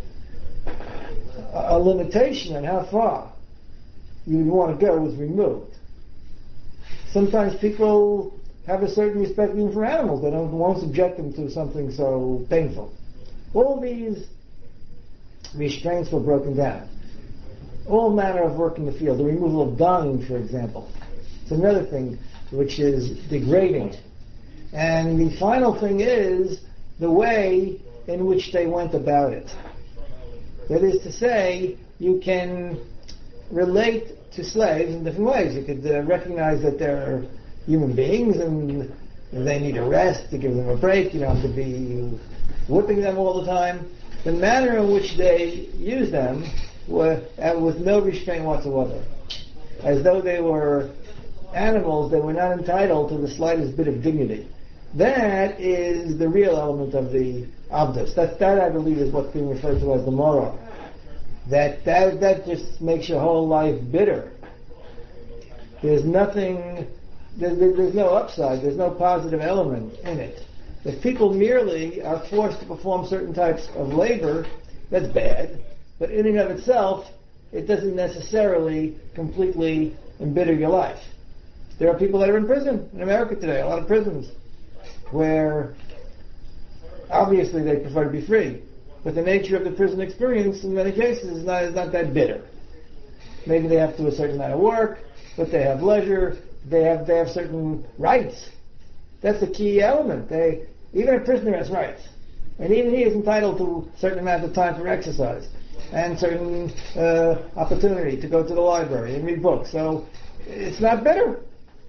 a limitation on how far you would want to go was removed. Sometimes people have a certain respect even for animals. They don't won't subject them to something so painful. All these restraints were broken down. All manner of work in the field. The removal of dung, for example. It's another thing which is degrading. And the final thing is the way in which they went about it. That is to say, you can relate to slaves in different ways. You could uh, recognize that they're human beings and they need a rest, to give them a break. You don't have to be whipping them all the time. The manner in which they use them were uh, with no restraint whatsoever. As though they were animals that were not entitled to the slightest bit of dignity. That is the real element of the Abdus. That, that I believe is what's being referred to as the moral. That, that that just makes your whole life bitter. There's nothing, there's, there's no upside, there's no positive element in it. If people merely are forced to perform certain types of labor, that's bad. But in and of itself, it doesn't necessarily completely embitter your life. There are people that are in prison in America today, a lot of prisons, where obviously they prefer to be free. But the nature of the prison experience in many cases is not, is not that bitter. Maybe they have to do a certain amount of work, but they have leisure. They have they have certain rights. That's a key element. They even a prisoner has rights, and even he is entitled to a certain amount of time for exercise and certain uh, opportunity to go to the library and read books. So it's not bitter.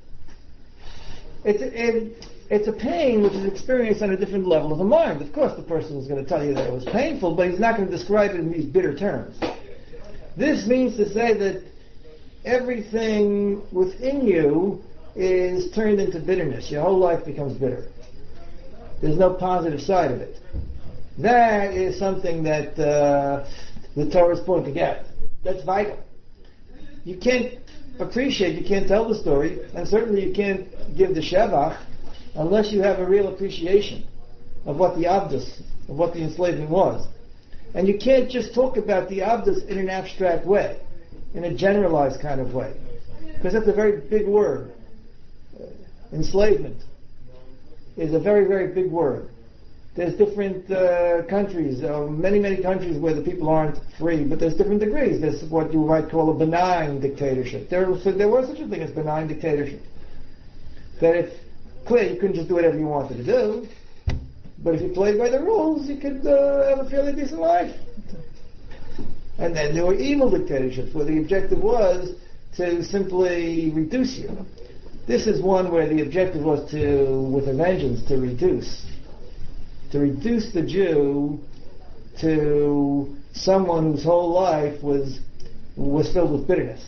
It's it, it's a pain which is experienced on a different level of the mind. Of course, the person is going to tell you that it was painful, but he's not going to describe it in these bitter terms. This means to say that everything within you is turned into bitterness. Your whole life becomes bitter. There's no positive side of it. That is something that uh, the Torah is pointing at. That's vital. You can't appreciate, you can't tell the story, and certainly you can't give the Shevach unless you have a real appreciation of what the Abdus, of what the enslavement was. And you can't just talk about the Abdus in an abstract way, in a generalized kind of way, because that's a very big word. Uh, enslavement is a very, very big word. There's different uh, countries, uh, many, many countries where the people aren't free, but there's different degrees. There's what you might call a benign dictatorship. There was, there was such a thing as benign dictatorship. That if, clear, you couldn't just do whatever you wanted to do, but if you played by the rules, you could uh, have a fairly decent life. And then there were evil dictatorships, where the objective was to simply reduce you. This is one where the objective was to, with a vengeance, to reduce. To reduce the Jew to someone whose whole life was was filled with bitterness.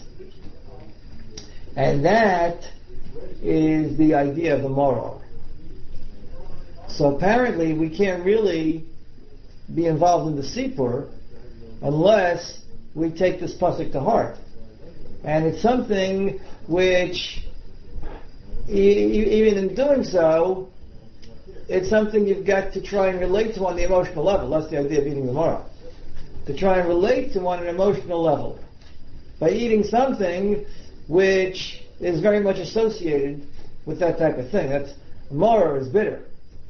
And that is the idea of the moral. So apparently we can't really be involved in the Sipur unless we take this pasuk to heart. And it's something which, e- even in doing so, it's something you've got to try and relate to on the emotional level. That's the idea of eating the maror. To try and relate to on an emotional level. By eating something which is very much associated with that type of thing. That's, maror is bitter.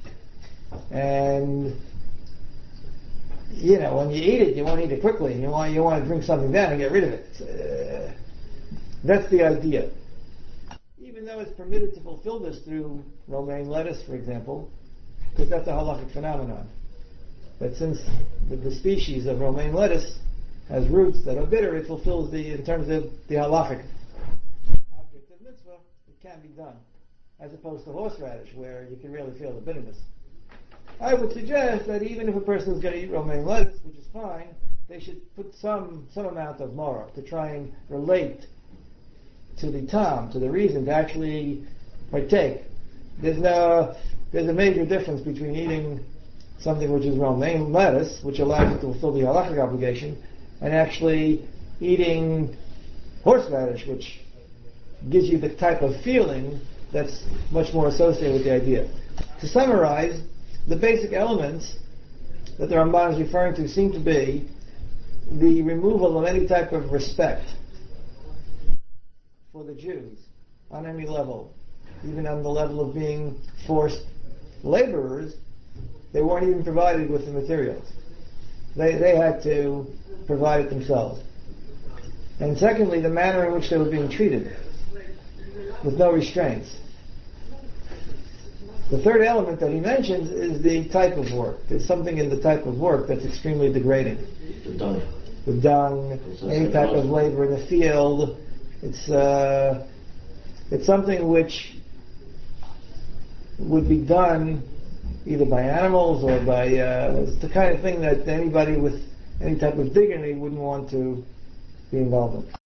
And, you know, when you eat it, you want to eat it quickly. You want, you want to drink something down and get rid of it. Uh, that's the idea. Even though it's permitted to fulfill this through romaine lettuce, for example, because that's a halachic phenomenon. But since the, the species of romaine lettuce has roots that are bitter, it fulfills the, in terms of the halachic object of mitzvah, it can be done. As opposed to horseradish, where you can really feel the bitterness. I would suggest that even if a person is going to eat romaine lettuce, which is fine, they should put some some amount of maror to try and relate to the tam, to the reason to actually partake. There's no, there's a major difference between eating something which is romaine lettuce, which allows you to fulfill the halachic obligation, and actually eating horseradish, which gives you the type of feeling that's much more associated with the idea. To summarize, the basic elements that the Ramban is referring to seem to be the removal of any type of respect for the Jews on any level, even on the level of being forced laborers. They weren't even provided with the materials. They they had to provide it themselves. And secondly, the manner in which they were being treated, with no restraints. The third element that he mentions is the type of work. There's something in the type of work that's extremely degrading. The dung. The dung, any type of labor in the field. It's uh, it's something which would be done either by animals or by uh, it's the kind of thing that anybody with any type of dignity wouldn't want to be involved in.